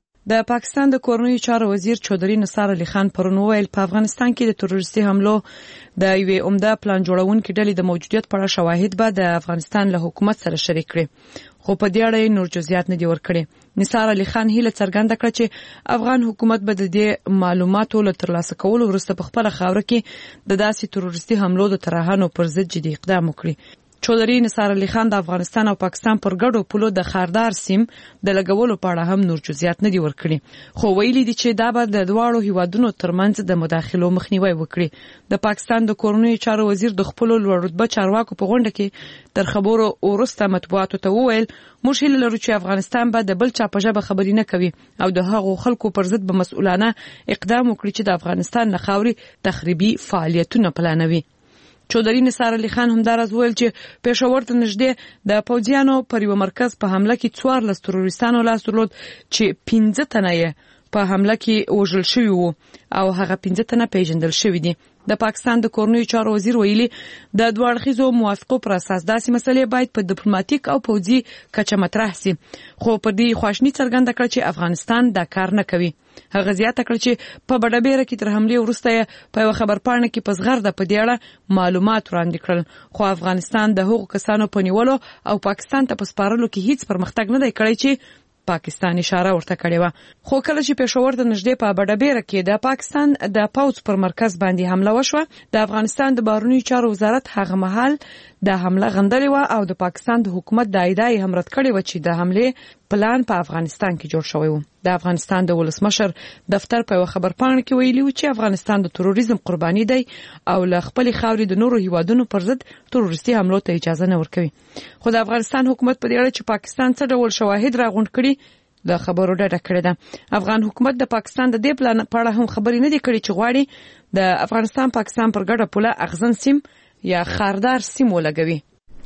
د پاکستان د کورنیو چارو وزیر چودري نثار علي خان پرون وویل په افغانستان کې د تروریستي حملو د یوې عمده پلان جوړونکې ډلې د موجودیت په اړه شواهد به د افغانستان له حکومت سره شریک کړي خو په دې اړه نور جزئیات نه دي ورکړي. نثار علي خان هیله څرګنده کړه چې افغان حکومت به د دې معلوماتو له ترلاسه کولو وروسته په خپله خاوره کې د داسې تروریستي حملو د ترهانو پر ضد جدي اقدام وکړي. چودري نثار علي خان د افغانستان او پاکستان پر ګډو پولو د خاردار سیم د لګولو په اړه هم نور جزئیات نه دي ورکړي خو ویلي دي چې دا به د دواړو هیوادونو ترمنځ د مداخلو مخنیوي وکړي. د پاکستان د کورنیو چارو وزیر د خپل لوړ رتبه چارواکو په غونډه کې تر خبرو وروسته مطبوعاتو ته وویل موږ هیله لرو چې افغانستان به د بل چا په ژبه خبرې نه کوي او د هغو خلکو پر ضد به مسؤلانه اقدام وکړي چې د افغانستان نه خاوري تخریبي فعالیتونه پلانوي. چودري نثار علي خان همدارز ویل چې پېښور ته نږدې د پوځیانو پر یو مرکز په حمله کې څوارلس تروریستانو لاس درلود چې پنځه تنه یې په حمله کې وژل شوي وو او هغه پنځه تنه پیژندل شوي دي. د پاکستان د کورنیو چارو وزیر ویلي د دوه اړخیزو موافقو پر اساس داسې مسلې باید په ډیپلوماټیک او پوځي کچه مطرح سي خو په دې خواشنی څرګنده کړه چې افغانستان دا کار نه کوي. هغه زیاته کړه چې په بډابېره کې تر حملې وروسته په یو خبرپاڼه کې په زغرده په دې اړه معلومات وړاندې کړل خو افغانستان د هغو کسانو په نیولو او پاکستان ته په سپارلو کې هیڅ پرمختګ نه دی کړی چې پاکستان اشاره ورته کړې و. خو کله چې پېښور ته نږدې په بډابېره کې د پاکستان د پوځ پر مرکز باندې حمله وشوه د افغانستان د بهرنیو چارو وزارت هغه مهال د حمله غندلې و او د پاکستان د حکومت د ادعای هم رد کړې و چې د حمله پلان په افغانستان کې جوړ شوی و. د افغانستان د ولسمشر دفتر په خبرپاڼه کې ویلي و چې افغانستان د تروریزم قرباني دی او له خپل خاورې د نورو هیوادونو پر ضد تروریستي حملو ته اجازه نه ورکوي. خو د افغانستان حکومت په دې اړه چې پاکستان څه ډول شواهد راغونډ کړي د خبرو ډډه کړې ده. افغان حکومت د پاکستان د دې پلان په اړه هم خبرې نه دي کړې چې غواړي د افغانستان پاکستان پر ګډه پوله اغزن سیم یا خاردار سیم ولګوي.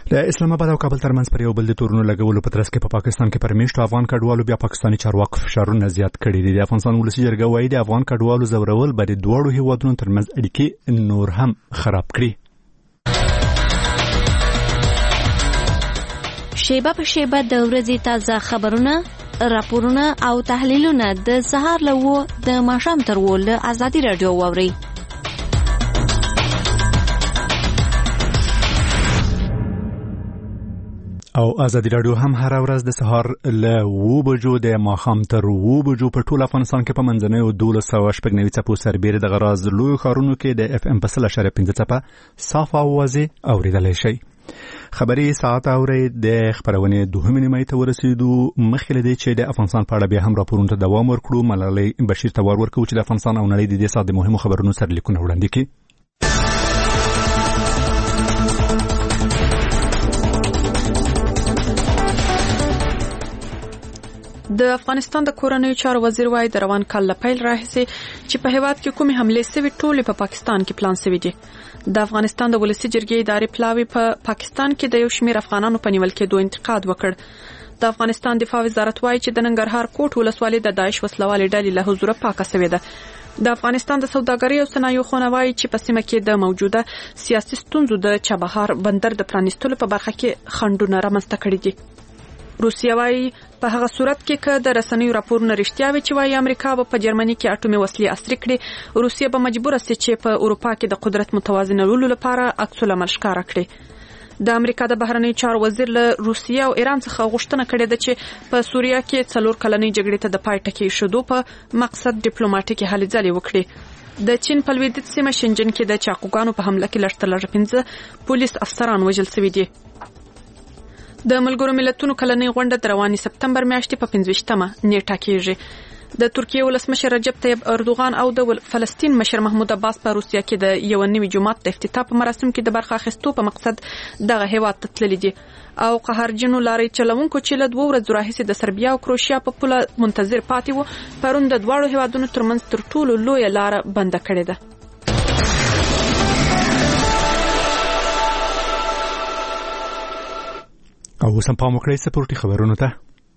د اسلام آباد او کابل ترمنځ پر یو بل د تورونو لګولو په ترڅ کې په پاکستان کې پر میشتو افغان کډوالو بیا پاکستاني چارواکو فشارونه زیات کړي دي. د افغانستان ولسي جرګه وايي د افغان کډوالو زورول به د دواړو هیوادونو ترمنځ اړیکې نور هم خراب کړي. شیبه په شیبه د ورځې تازه خبرونه، راپورونه او تحلیلونه د سهار له و د ماښام تر و له ازادي رادیو واوري. او ازادي رادیو هم هر ورځ د سهار له و بجو د ماښام تر و بجو په ټول افغانستان کې په منځنۍ دولس سوه شپږ نوي څپو سربېره د غراز لوی ښارونو کې د اف ام په سل اشاریه پنځه څپه صاف او واضح اورېدلی شئ. خبري ساعت اوري د خبرونې دوهمې نیمې ته ورسېدو. مخکې له دې چې د افغانستان په اړه بیا هم راپورونو ته دوام ورکړو، ملالۍ بشیر ته ور ورکړو چې د افغانستان او نړۍ د دې ساعت د مهمو خبرونو سرلیکونه وړاندې کړي. د افغانستان د کورنیو چارو وزیر وايي د روان کال له پیل راهیسې چې په هیواد کې کومې حملې سوي ټولې په پاکستان کې پلان سوي دي. د افغانستان د ولسي جرګې ادارې پلاوی په پا پاکستان کې د یو شمېر افغانانو په نیول کېدو انتقاد وکړ. د افغانستان دفاع وزارت وايي چې د ننګرهار کوټ ولسوالۍ د داعش وسلوالې ډلې له حضوره پاکه سوې ده. د افغانستان د سوداګرۍ او صنایعو خونه وايي چې په سیمه کې د موجوده سیاسي ستونزو د چابهار بندر د پرانیستلو په برخه کې خنډونه رامنځته کړي دي. روسیه وايي په هغه صورت کې که د رسنیو راپورونه رښتیا وي چې وايي امریکا به په جرمني کې اټومي وسلې عصري کړي، روسیه به مجبور سي چې په اروپا کې د قدرت متوازنولو لپاره عکس العمل ښکاره کړي. د امریکا د بهرنیو چارو وزیر له روسیه او ایران څخه غوښتنه کړې ده چې په سوریه کې څلور کلنۍ جګړې ته د پای ټکی ایښودو په مقصد ډیپلوماټیکي هلې ځلې وکړي. د چین په لویدیځ سیمه شنجن کې د چاقوګانو په حمله کې لږ تر لږه پنځه پولیس افسران وژل شوي دي. د ملګرو ملتونو کلنۍ غونډه د رواني سپتمبر میاشتې په پنځه ویشتمه نیټه کېږي. د ترکیې ولسمشر رجب طیب اردوغان او د فلسطین مشر محمود عباس په روسیه کې د یو نوي جومات د افتتاح په مراسم کې د برخه اخیستو په مقصد دغه هیواد ته تللي دي. او قهرجنو لارې چلوونکو چې له دوه ورځو راهیسې د سربیا او کروشیا په پوله منتظر پاتې وو، پرون د دواړو هیوادونو ترمنځ تر ټولو لویه لاره بنده کړې ده. او اوس هم پام وکړئ سپورټي خبرونو ته.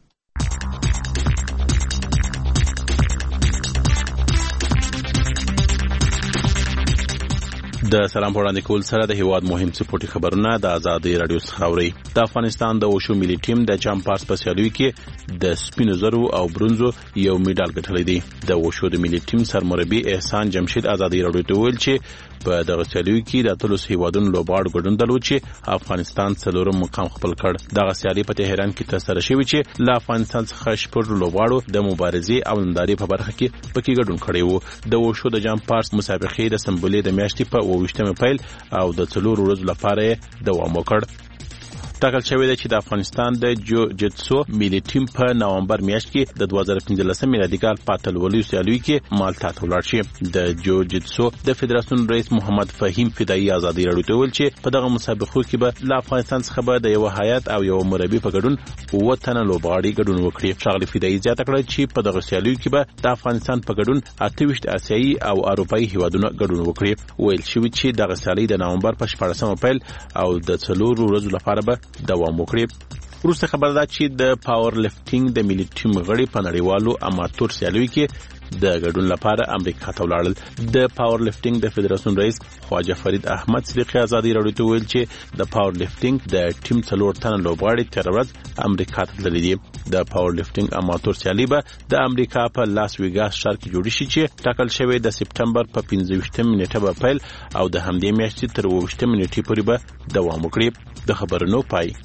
د سلام وړاندې کول سره د هیواد مهم سپورټي خبرونه د ازادي رادیو څخه اوري. د افغانستان د وشو ملي ټیم د چمپارس په سیالیو کې د سپینو زرو او برونزو یو میډال ګټلی دی. د وشو د ملي ټیم سرمربي احسان جمشید ازادي رادیو ته ویل چې په دغه سیالیو کې د اتلس هیوادونو لوبغاړو ګډون درلود چې افغانستان څلورم مقام خپل کړ. دغه سیالي په تهران کې ترسره شوې چې له افغانستان څخه شپږ لوبغاړو د مبارزې او نندارې په برخه کې پکې ګډون کړی وو. د وشو د جمپارس مسابقې د سمبولې د میاشتې په اوویشتمه پیل او د څلورو ورځو لپاره دوام وکړ. ټاکل شوی دی چې د افغانستان د جو جتسو ملي ټیم په نوامبر میاشت کې د دوه زره پنځلسم میلادي کال په اتلولیو سیالیو کې مالټا ته ولاړ شي. د جو جتسو د فدراسیون رئیس محمد فهیم فدایي ازادي رادیو ته ویل چې په دغه مسابقو کې به له افغانستان څخه به د یو هیات او یو مربي په ګډون اووه تنه لوبغاړي ګډون وکړي. ښاغلي فدایي زیاته کړه چې په دغه سیالیو کې به د افغانستان په ګډون اته ویشت آسیایي او اروپایي هیوادونه ګډون وکړي. ویل شوی چې دغه سیالي د نوامبر په شپاړسمه پیل او د څلورو ورځو لپاره به دوام وکړي. وروسته خبر ده چې د پاور لفټینګ د ملي ټیم غړي په نړیوالو اماتور سیالیو کې د ګډون لپاره امریکا ته ولاړل. د پاور لفټینګ د فدراسیون رئیس خواجه فرید احمد صدیقی ازادي رادیو ته ویل چې د پاور لفټینګ د ټیم څلور تنه لوبغاړي تیر ورځ امریکا ته تللي دي. د پاور لفټینګ اماتور سیالي به د امریکا په لاس ویګاس ښار کې جوړ شي چې ټاکل شوی د سپتمبر په پنځه ویشتمه نیټه به پیل او د همدې میاشتې تر اوه ویشتمه نیټې پورې به دوام وکړي. د خبرونو پای.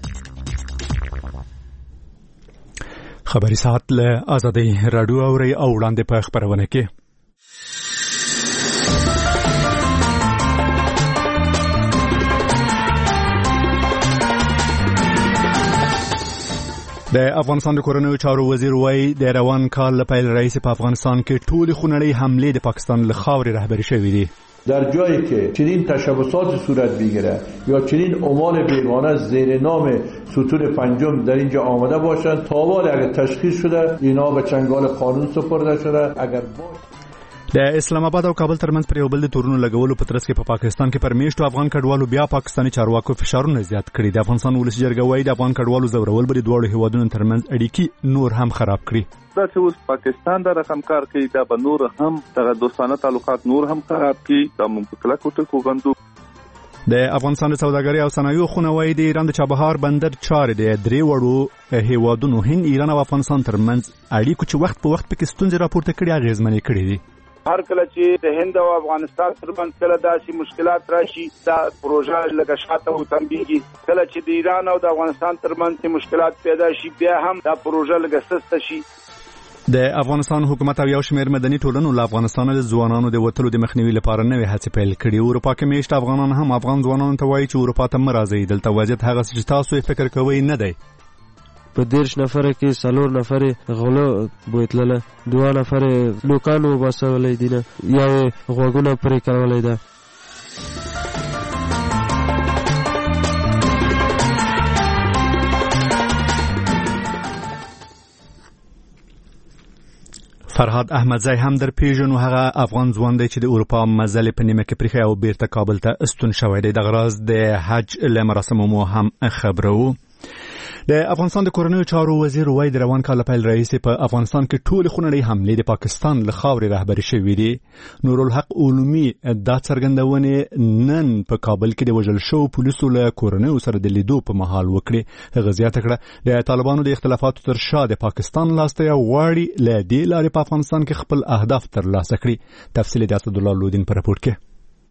خبري ساعت له ازادي رادیو اوري او وړاندې په خبرونه کې. د افغانستان د کورنیو چارو وزیر وايي د روان کال له پیل راهیسې په افغانستان کې ټولې خونړۍ حملې د پاکستان له خاورې رهبري شوې دي. در جایی که چنین تشبسات صورت بگیره یا چنین اعمال بیگانه زیر نام ستون پنجم در اینجا آمده باشند، تاوال اگر تشخیص شده اینا به چنگال قانون سپرده شده. اگر باش د اسلام آباد او کابل ترمنځ پر یو بل د تورونو لګولو په ترڅ کې په پاکستان کې پر میشتو افغان کډوالو بیا پاکستاني چارواکو فشارونه زیات کړي. د افغانستان ولسي جرګه وايي د افغان کډوالو زورول به د دواړو هیوادونو ترمنځ اړیکې نور هم خراب کړي. دا چې اوس پاکستان د رقم کار کوي دا به نور هم دغه دوستانه تعلقات نور هم خراب کړي. دا موږ کله کوټه کوغندو. د افغانستان د سوداګرۍ او صنایعو خونه وايي د ایران د چابهار بندر چارې د درې وړو هیوادونو هند، ایران او افغانستان ترمنځ اړیکو چې وخت په وخت پکې ستونزې راپورته کړي اغېزمنې کړي دي. هر کله چې د هند او افغانستان ترمنځ کله داسې مشکلات راشي دا پروژه لږه شاته وتمبيږي. کله چې د ایران او د افغانستان ترمنځ مشکلات پیدا شي بیا هم دا پروژه لږه سسته شي. د افغانستان حکومت او یو شمېر مدني ټولنو له افغانستان د ځوانانو د وتلو د مخنیوي لپاره نوې هڅې پیل کړي. اروپا کې میشت افغانان هم افغان ځوانانو ته وایي چې اروپا ته مه راځئ، دلته وضعیت هغه چې تاسو یې فکر کوئ نه دی. په دیرش نفره کې څلور نفره غلو بوتلله، دوه نفره لوکانو وباسولی دي نه، یا یې غوږونه پرې کولی ده. فرهاد احمدزی هم در پیژنو، هغه افغان ځوان دی چې د اروپا مزل په نیمه کې پریښی او بیرته کابل ته استون شوی دی. دغه راز د حج له مراسمو مو هم خبره وو. د افغانستان د کورنیو چارو وزیر وایي د روان کال له پیل راهیسې په افغانستان کې ټولې خونړۍ حملې د پاکستان له خاورې رهبري شوي دي. نورالحق علومي دا څرګندونې نن په کابل کې د وژل شوو پولیسو له کورنیو سره د لیدو په مهال وکړې. هغه زیاته کړه د طالبانو د اختلافاتو تر شا د پاکستان لاسته غواړي له دې لارې په افغانستان کې خپل اهداف ترلاسه کړي. تفصیل د اسدالله لودین په راپور کې.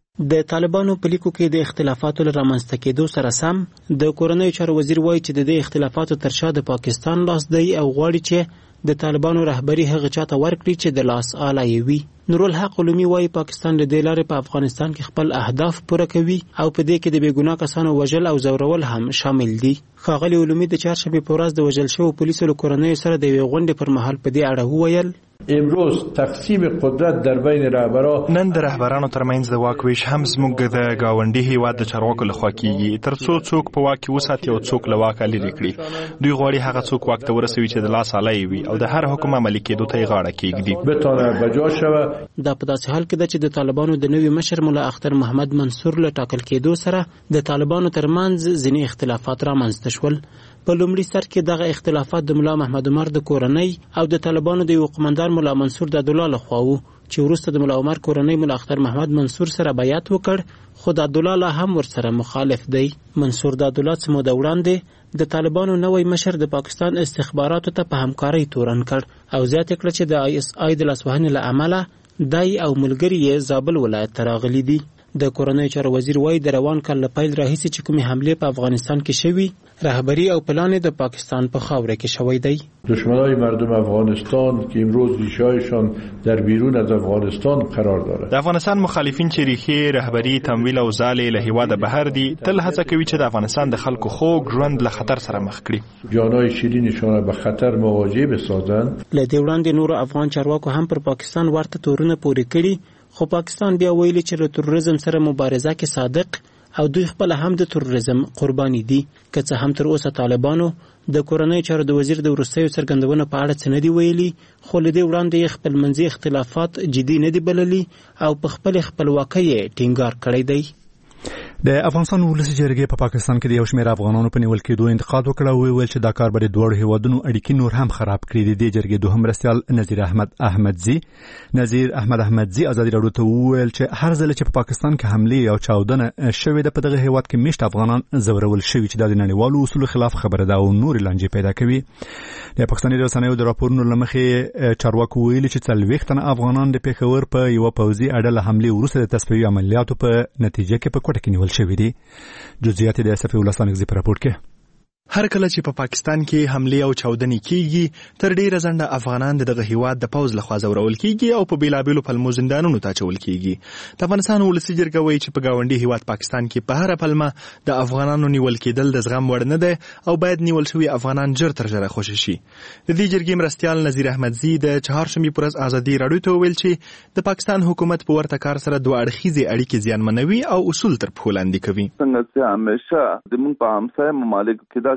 د طالبانو په لیکو کې د اختلافاتو له رامنځته کېدو سره سم د کورنیو چارو وزیر وایي چې د دې اختلافاتو تر شا د پاکستان لاس دی او غواړي چې د طالبانو رهبري هغه چاته ورکړي چې د لاس آله یې وي. نورالحق علومي وایي پاکستان له دې لارې په افغانستان کې خپل اهداف پوره کوي او په دې کې د بېګناه کسانو وژل او زورول هم شامل دي. ښاغلي علومي د چهارشنبې په ورځ د وژل شوو پولیسو له کورنیو سره د یوې غونډې پر مهال په دې اړه وویل امروز تقسیم قدرت در بین رهبرا نن د رهبرانو ترمنځ د واک ویش هم زموږ د گاونډي هیواد د چارواکو لخوا کیږي ترڅو څوک په واک کې وساتي او څوک له واکه لرې کړي. دوی غواړي هغه څوک واک ته ورسوي چې د لاس آله وي او د هر حکم عملي کېدو ته یې غاړه کېږدي. بتونه بجا شوه. دا په داسې حال کې ده چې د طالبانو د نوي مشر ملا اختر محمد منصور له ټاکل کېدو سره د طالبانو ترمنځ ځینې اختلافات رامنځته شول. په لومړي سر کې دغه اختلافات د ملا محمد عمر د کورنۍ او د طالبانو د یو قومندان ملا منصور د عبدالله لخوا وو چې وروسته د ملا عمر کورنۍ ملا اختر محمد منصور سره بیعت وکړ، خو د عبدالله لا هم ورسره مخالف دی. منصور د عبدالله څه موده وړاندې د طالبانو نوی مشر د پاکستان استخباراتو ته په همکارۍ تورن کړ او زیاته کړه چې د آی اس آی د لاسوهنې له امله دای او ملګري یې زابل ولایت ته راغلي دي. د کورنیو چارو وزیر وایي د روان کال له پیل راهیسې چې کومې حملې په افغانستان کې شوي رهبری او پلان د پاکستان په خاوره کې شوی دی. دشمنای مردم افغانستان که امروز ریشه‌هایشان در بیرون از افغانستان قرار دارد. د افغانستان مخالفین چې ریښې رهبری تمویل او زالې له هیواده بهر دي تل هڅه کوي چې د افغانستان د خلکو خوږ ژوند له خطر سره مخ کړي. جانای شیرینشان را به خطر مواجه بسازند. له دې وړاندې نور افغان چارواکو هم پر پاکستان ورته تورونه پورې کړي، خو پاکستان بیا ویلي چې له تروریزم سره مبارزه کې صادق او دوی خپل هم د تروریزم قرباني دي. که څه هم تر اوسه طالبانو د کورنیو چارو د وزیر د وروستیو څرګندونه په اړه څه نه دي ویلي، خو له دې وړاندې یې خپل منځي اختلافات جدي نه دي بللي او په خپل خپلواکۍ یې ټینګار کړی دی. د افغانستان ولسي جرګې په پاکستان کې د یو شمېر افغانانو په نیول کېدو انتقاد وکړ او ویل چې دا کار به د دواړو هیوادونو اړیکې نور هم خراب کړي. د دې جرګې دوهم مرستیال نذیر احمد احمدزي نذیر احمد احمدزي ازادي راډیو ته وویل چې هر ځل چې په پاکستان کې حملې او چاودنه شوې ده په دغه هیواد کې میشت افغانان زورول شوي چې د نړیوالو اصولو خلاف خبره ده او نور لانجې پیدا کوي. د پاکستاني رسنیو د راپورونو له مخې چارواکو ویلي چې څلوېښت تنه افغانان د پېښور په یوه پوځي اډه له حملې وروسته د تصفیوي عملیاتو په نتیجه کې په کوټه کې نیول شوي دي. جزئیات د صفی الله ثاني په راپور کې. هر کله چې په پا پاکستان کې حملې او چاودنې کیږي تر ډیره ځنډه افغانان دغه هیواد د پوز لخوا زورول کیږي او په بیلابیلو پلمو زندانونو ته اچول کیږي. د افغانستان ولسي جرګه وایي چې په گاونډي هیواد پاکستان کې په هر پلمه د افغانانو نیول کېدل د زغم وړ نه ده او باید نیول شوي افغانان ژر تر ژره خوشي شي. د دې جرګې مرستیال نذیر احمدزي د چهارشنبې په ورځ ازادي راډیو ته وویل چې د پاکستان حکومت په ورته کار سره دوه اړخیزې اړیکې زیانمنوي او اصول تر پښو لاندې کوي. څنګه چې همیشه د موږ په همسایه ممالکو کې دا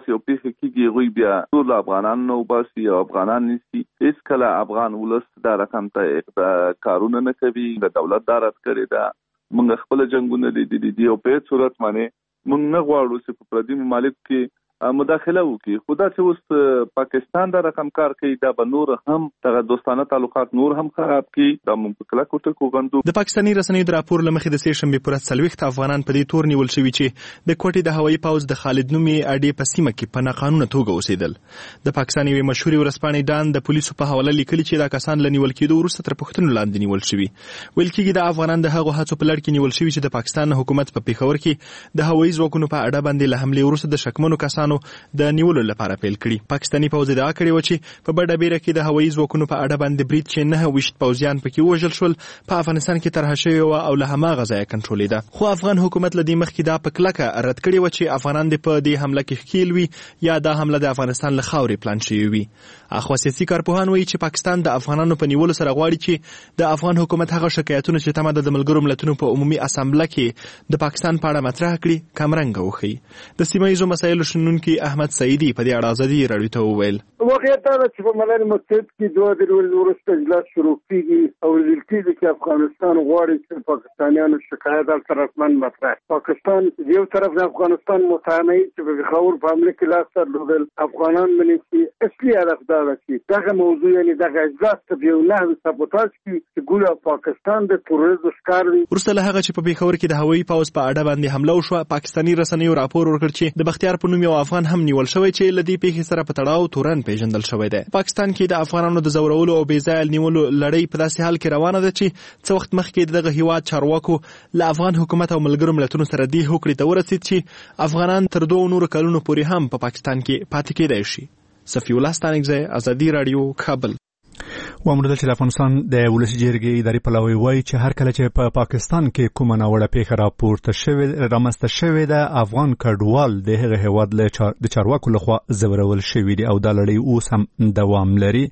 داسې یو پیښه کېږي هغوی بیا ټول افغانان نه وباسي او افغانان نیسي. هېڅ کله افغان ولس دا رقم ته کارونه نه کوي. د دولت دا رد کړې ده. موږ خپل جنګونه لیدلي دي او په هېڅ صورت باندې موږ نه غواړو چې په پردي ممالک کې مداخله وکړي. خو دا چې اوس پاکستان دا رقم کار کوي دا به نور هم دغه دوستانه تعلقات نور هم خراب کړي. دا موږ په کلکو ټکو غندو. د پاکستاني رسنیو د راپور له مخې د سې شنبې پر ورځ څلوېښت افغانان په دې تور نیول شوي چې د کوټې د هوایي پوځ د خالد نومې اډې په سیمه کې په ناقانونه توګه اوسېدل. د پاکستان یوې مشهورې ورځپاڼې ډان د پولیسو په حواله لیکلي چې دا کسان له نیول کېدو وروسته تر پوښتنو لاندې نیول شوي. ویل کېږي دا افغانان د هغو هڅو په لړ کې نیول شوي چې د پاکستان حکومت په پېښور کې د هوایي ځواکونو په اډه باندې له حملې وروسته د شکمنو کسانو د نیول لپاره پیل کړي. پاکستاني پوځ ادعا کړې و چې په بډه بیره کې د هوایي ځواکونو په اډه باندې برید چې نه ویشت پوځیان پکې وژل شول په افغانستان کې طرحه شوې وه او له هماغه ځایه کنټرولېده. خو افغان حکومت له دې مخکې دا په کلکه رد کړې وه چې افغانان دې په دې حمله کې ښکېل وي یا دا حمله د افغانستان له خاورې پلان شوې وي. اخوا سیاسي کارپوهان وایي چې پاکستان د افغانانو په نیولو سره غواړي چې د افغان حکومت هغه شکایتونه چې تمه ده د ملګرو ملتونو په عمومي اسامبله کې د پاکستان په اړه مطرح کړي کمرنګه وښيي. د سیمه ییزو مسایلو شنونکي احمد سعیدي په دې اړه ازادي راډیو ته وویل واقعیت دا چې په ملل متحد کې دوه درې وروسته اجلاس شروع کېږي او ویل کېږي چې افغانستان غواړي چې پاکستانیانو شکایت دلته رسماً مطرح. پاکستان یو طرف د افغانستان متهمه چې په پېښور په حمله کې لاس درلودل افغانان مني چې اصلي هدف دا ده چې دغه موضوع یعنې دغه اجلاس ته په یو نحوي سابوتاژ کړي چې ګویا پاکستان د تروریزم ښکار وي. وروسته له هغه چې په پېښور کې د هوایي پوځ په اډه باندې حمله وشوه پاکستاني رسنیو راپور ورکړ چې د بختیار په نوم یو افغان هم نیول شوی چې له دې پیښې سره په تړاو تورن پیژندل شوی دی. پاکستان کې د افغانانو د زورولو او بې ځایه نیولو لړۍ په داسې حال کې روانه ده چې څه وخت مخکې دغه هیواد چارواکو له افغان حکومت او ملګرو ملتونو سره دې هوکړې ته ورسېد چې افغانان تر دوو نورو کلونو پورې هم په پاکستان کې پاتې کېدای شي. صفي الله ستانکزی، ازادي راډیو، کابل. وامردل چې د افغانستان د ولسي جرګې اداري پلاوی وایي چې هر کله چې په پاکستان کې کومه ناوړه پیښه راپورته شوې رامنځته شوې ده افغان کډوال د هغه هیواد له د چارواکو لخوا ځورول شوي دي او دا لړۍ اوس هم دوام لري.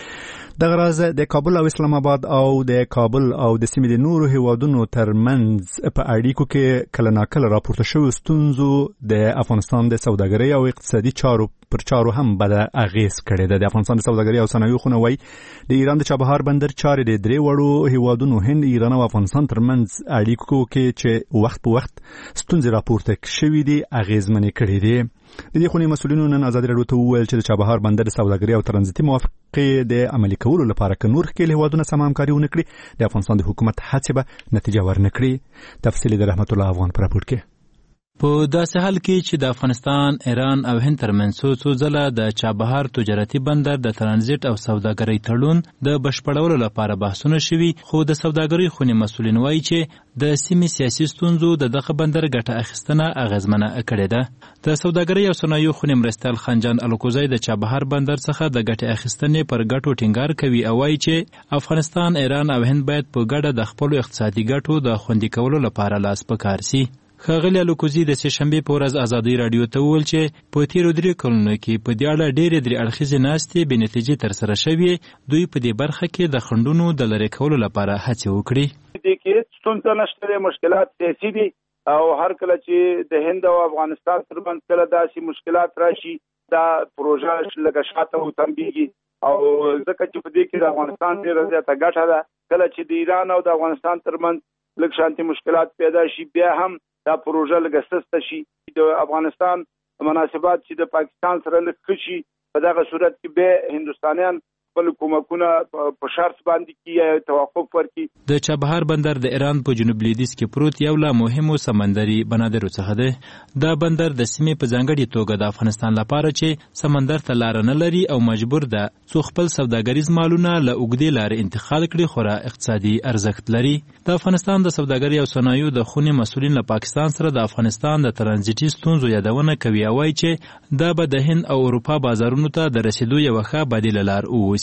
دغه راز د کابل او اسلام آباد او د کابل او د سیمې د نورو هیوادونو ترمنځ په اړیکو کې کله ناکله راپورته شوی ستونزو د افغانستان د سوداګرۍ او اقتصادي چارو پر چارو هم بد اغیز کړی ده. د افغانستان د سوداګرۍ او صنایعو خونه وایي د ایران د چابهار بندر چارې د درې وړو هیوادونو هند، ایران او افغانستان ترمنځ اړیکو کې چې وخت په وخت ستونزې راپورته شوي دي اغیزمنې کړي دي. د دې خونې مسؤلینو نن ازادي راډیو ته وویل چې د چابهار بندر د سوداګرۍ او ترانزیتي موافقې د عملي کولو لپاره که نور ښکېل هیوادونه سم همکاري ونه کړي د افغانستان د حکومت هڅې به نتیجه ورنه کړي. تفصیل د رحمت الله افغان په راپور کې. په داسې حال کې چې د افغانستان، ایران او هند ترمنځ څو څو ځله د چابهار تجارتي بندر د ترانزیت او سوداګرۍ تړون د بشپړولو لپاره بحثونه شوي، خو د سوداګرۍ خونې مسؤلین وایي چې د سیمې سیاسي ستونزو د دغه بندر ګټه اخیستنه اغیزمنه کړې ده. د سوداګرۍ او صنایعو خونې مرستیال خنجان الکوزی د چابهار بندر څخه د ګټې اخیستنې پر ګټو ټینګار کوي او وایي چې افغانستان، ایران او هند باید په ګډه د خپلو اقتصادي ګټو د خوندي کولو لپاره لاس په کار سي. ښاغلي الکوزي د سې شنبې په ورځ ازادي راډیو ته وویل چې په تیرو درې کلونو کې په دې اړه ډېرې درې اړخیزې ناستې بې نتیجې ترسره شوې. دوی په دې برخه کې د خنډونو د لرې کولو لپاره هڅې وکړي. دې کې ستونزه نشته، مشکلات سیاسي دي او هر کله چې د هند او افغانستان ترمنځ کله داسې مشکلات راشي دا پروژه لږه شاته وتمبېږي او ځکه چې په دې کې د افغانستان ډېره زیاته ګټه ده. کله چې د ایران او د افغانستان ترمنځ لږ شانتي مشکلات پیدا شي بیا هم دا پروژه لږه سسته شي. د افغانستان مناسبات چې د پاکستان سره لږ ښه شي په دغه صورت کې به هندوستانیان خپل کومکونه په شرط باندې کې توقف ورکړي. د چابهار بندر د ایران په جنوب لویدیځ کې پروت یو له مهمو سمندري بنادرو څخه دی. دا بندر د سیمې په ځانګړې توګه د افغانستان لپاره چې سمندر ته لار نه لري او مجبور ده څو خپل سوداګریز مالونه له اوږدې لارې انتقال کړي خورا اقتصادي ارزښت لري. د افغانستان د سوداګرۍ او صنایعو د خونې مسؤلین له پاکستان سره د افغانستان د ترانزیتي ستونزو یادونه کوي او وایي چې دا به د هند او اروپا بازارونو ته د رسیدو یوه ښه بدیله لار ووسي.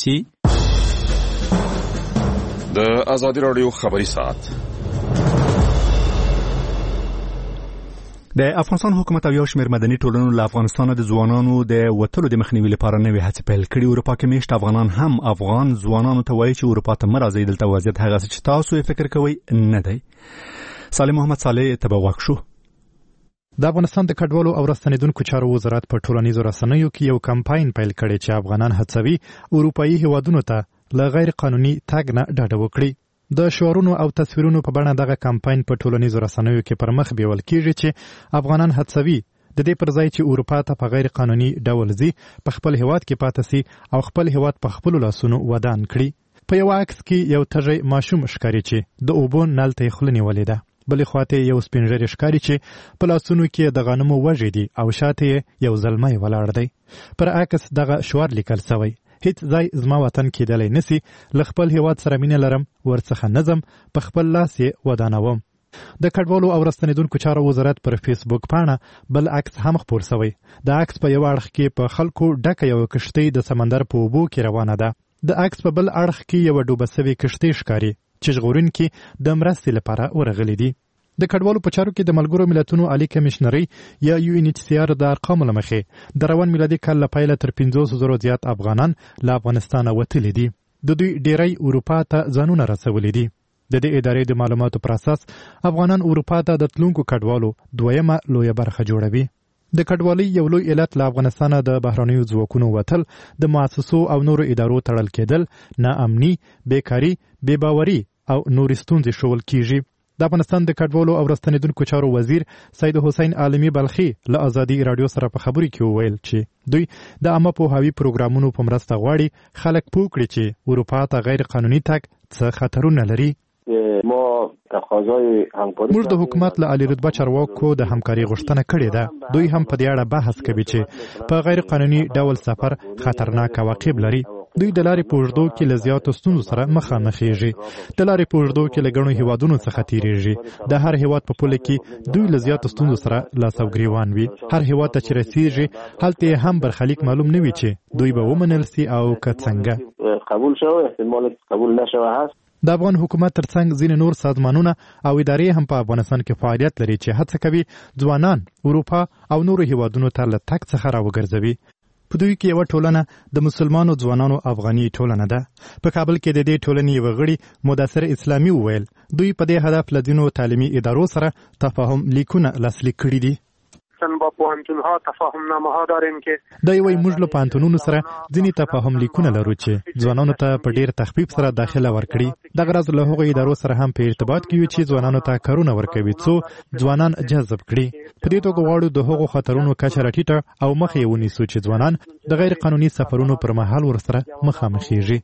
د ازادي راډیو خبري ساعت. د افغانستان حکومت او یو شمېر مدني ټولنو له افغانستان د ځوانانو د وتلو د مخنیوي لپاره نوې هڅې پیل کړي. اروپا کې میشت افغانان هم افغان ځوانانو ته وایي چې اروپا ته مه راځئ، دلته وضعیت هغسې چې تاسو یې فکر کوئ نه دی. صالح محمد صالح ته به غوږ شو. د افغانستان د کډوالو او راستنیدونکو چارو وزارت په ټولنیزو رسنیو کې یو کمپاین پیل کړی چې افغانان هڅوي اروپایي هیوادونو ته له غیر قانوني تګ نه ډډه وکړي. د شعارونو او تصویرونو په بڼه دغه کمپاین په ټولنیزو رسنیو کې پر مخ بیول کیږي چې افغانان هڅوي د دې پر ځای چې اروپا ته په غیر قانوني ډول ځي په خپل هیواد کې پاتې سي او خپل هیواد په خپل لاسونو ودان کړي. په یو عکس کې یو تږی ماشوم ښکاري چې د اوبو نل ته خله نیولې ده. بلې خواته یو سپینږیری ښکاري چې په لاسونو کې د غنمو وږی دي او شاته یو زلمی ولاړ دی. پر عکس دغه شعار لیکل شوی: هیڅ ځای زما وطن کېدلی نسی، له خپل هیواد سره مینه لرم، ورڅخه نظم، په خپل لاس یې ودانوم. د کډوالو او راستنیدونکو چارو وزارت پر فیسبوک پاڼه بل عکس هم خپور شوی. د عکس په یو اړخ کې په خلکو ډکه یو کشتۍ د سمندر په اوبو کې روانه ده. د عکس په بل اړخ کې یو ډوبه سوې کشتۍ ښکاري چې ژغورونکي د مرستې لپاره ورغلي دي. د کډوالو په چارو کې د ملګرو ملتونو عالی کمیشنري یا یو ان ایچ سی آر د ارقامو له مخې د روان میلادي کال له پیله تر پنځوس زرو زیات افغانان له افغانستانه وتلي دي. د دوی ډیری اروپا ته ځانونه رسولي دي. د دې ادارې د معلوماتو پر اساس افغانان اروپا ته د تلونکو کډوالو دویمه لویه برخه جوړوي. د کډوالۍ یو لوی علت له افغانستانه د بهرنیو ځواکونو وتل، د مؤسسو او نورو ادارو تړل کېدل، ناامني، بیکاري، بېباوري او نورې ستونزې ښوول کیږي. د افغانستان د کډوالو او راستنیدونکو چارو وزیر سید حسین عالمي بلخي له ازادي رادیو سره په خبرو کې وویل چې دوی د عامه پوهاوي پروګرامونو په مرسته غواړي خلک پوه کړي چې اروپا ته غیر قانوني تګ څه خطرونه لري. ما تقاضای همکاری موږ د حکومت له عالی رتبه چارواکو د همکاري غوښتنه کړې ده. دوی هم په دې اړه بحث کوي چې په غیر قانوني ډول سفر خطرناک عواقب لري. دوی د لارې په اوږدو کې له زیاتو ستونزو سره مخامخېږي. د لارې په اوږدو کې له ګڼو هیوادونو څخه تیریږي. د هر هیواد په پوله کې دوی له زیاتو ستونزو سره لاس او ګریوان وي. هر هیواد ته چې رسیږي هلته هم برخلیک معلوم نه وي چې دوی به ومنل سي او که څنګه قبول شوه، احتمال قبول نشوه هست. د افغان حکومت ترڅنګ ځینې نور سازمانونه او ادارې هم په افغانستان کې فعالیت لري چې هڅه کوي ځوانان اروپا او نورو هیوادونو ته له تګ څخه راوګرځوي. په دوی کې یوه ټولنه د مسلمانو ځوانانو افغاني ټولنه ده. په کابل کې د دې ټولنې یوه غړي مدثر اسلامي وویل دوی په دې هدف له ځینو تعلیمي ادارو سره تفاهم لیکونه لاسلیک کړي دي. با پوهنتون‌ها تفاهمنامه‌ها داریم که دا یوه موږ له پوهنتونونو سره ځینې تفاهم لیکونه لرو چې ځوانانو ته په ډیر تخفیف سره داخله ورکړي. دغه راز له هغو ادارو سره هم په ارتباط کې یو چې ځوانانو ته کارونه ورکوي څو ځوانان جذب کړي. په دې توګه غواړو د هغو خطرونو کچه راټیټه او مخه یې ونیسو چې ځوانان د غیر قانوني سفرونو پر مهال ورسره مخامخېږي.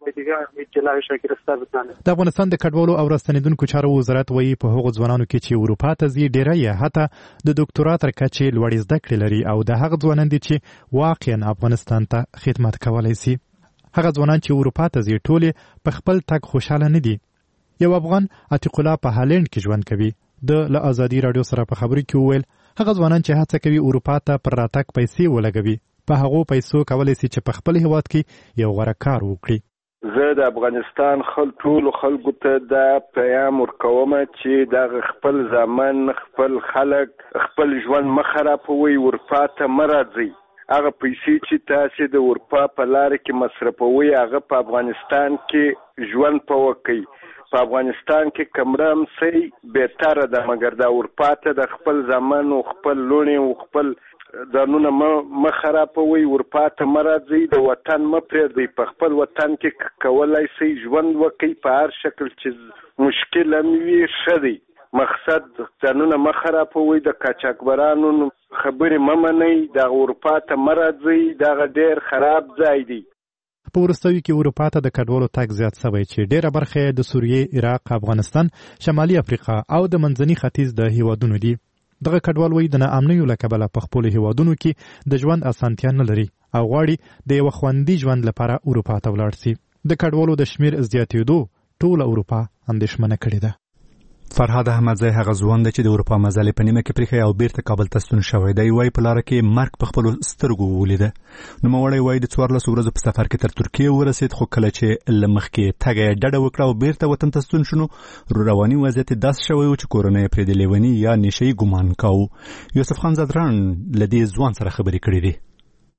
د افغانستان د کډوالو او راستنیدونکو چارو وزارت وایي په هغو ځوانانو کې چې اروپا ته ځي ډیری یې حتی د ډاکټرا تر کچې لوړې زده کړې لري او د هغه ځوانان دي چې واقعا افغانستان ته خدمت کولی سي. هغه ځوانان چې اروپا ته ځي ټول په خپل تګ خوشاله نه دي. یو افغان عتیق الله په هالند کې ژوند کوي. د له ازادي رادیو سره په خبرو کې وویل هغه ځوانان چې هڅه کوي اروپا ته پر راتګ پیسې ولګوي په هغو پیسو کولی سي چې په خپل هیواد کې یو غوره کار وکړي. زه د افغانستان خل ټولو خلکو ته دا پیغام ورکوم چې دا خپل ځامن، خپل خلک، خپل ژوند مه خرابوئ، اروپا ته مه راځئ. هغه پیسې چې تاسې د اروپا په لاره کې مصرفوئ هغه په افغانستان کې ژوند په وکئ. په افغانستان کې کمره هم سئ بهتره ده، مګر د اروپا ته د خپل ځامن او خپل لوڼې او خپل ځانونه مه خرابوئ، اروپا ته مه راځئ، د وطن مه پرېږدئ. په خپل وطن کې کولی سئ ژوند وکئ په هر شکل چې مشکل هم وي ښه دی. مقصد ځانونه مه خرابوئ، د قاچاقبرانو خبرې مه منئ، دغه اروپا ته مه راځئ، دغه ډېر خراب ځای دی. په وروستیو کې اروپا ته د کډوالو تګ زیات شوی چې ډېره برخه یې د سوریې، عراق، افغانستان، شمالي افریقا او د منځني ختیځ د هیوادونو دي. دغه کډوال وایي د ناامنیو له کبله په خپلو هیوادونو کې د ژوند اسانتیا نه لري او غواړي د یوه خوندي ژوند لپاره اروپا ته ولاړ سي. د کډوالو د شمیر زیاتېدو ټوله اروپا اندېښمنه کړې ده. فرهاد احمدزی هغه ځوان دی چې د اروپا مزل په نیمه کې پریښی او بیرته کابل ته ستون شوی دی. وایي په لاره کې مرګ په خپلو سترګو ولیده. نوموړی وایي د څوارلسو ورځو په سفر کې تر ترکیې ورسېد، خو کله چې له مخکې تګه یې ډډه وکړه او بیرته وطن ته ستون شو نو رواني وضعیت یې داسې شوی و چې کورنۍ یې پرې د لیوني یا نشه یي ګمان کاوه. یوسف خان زدران له دې ځوان سره خبرې کړې دي.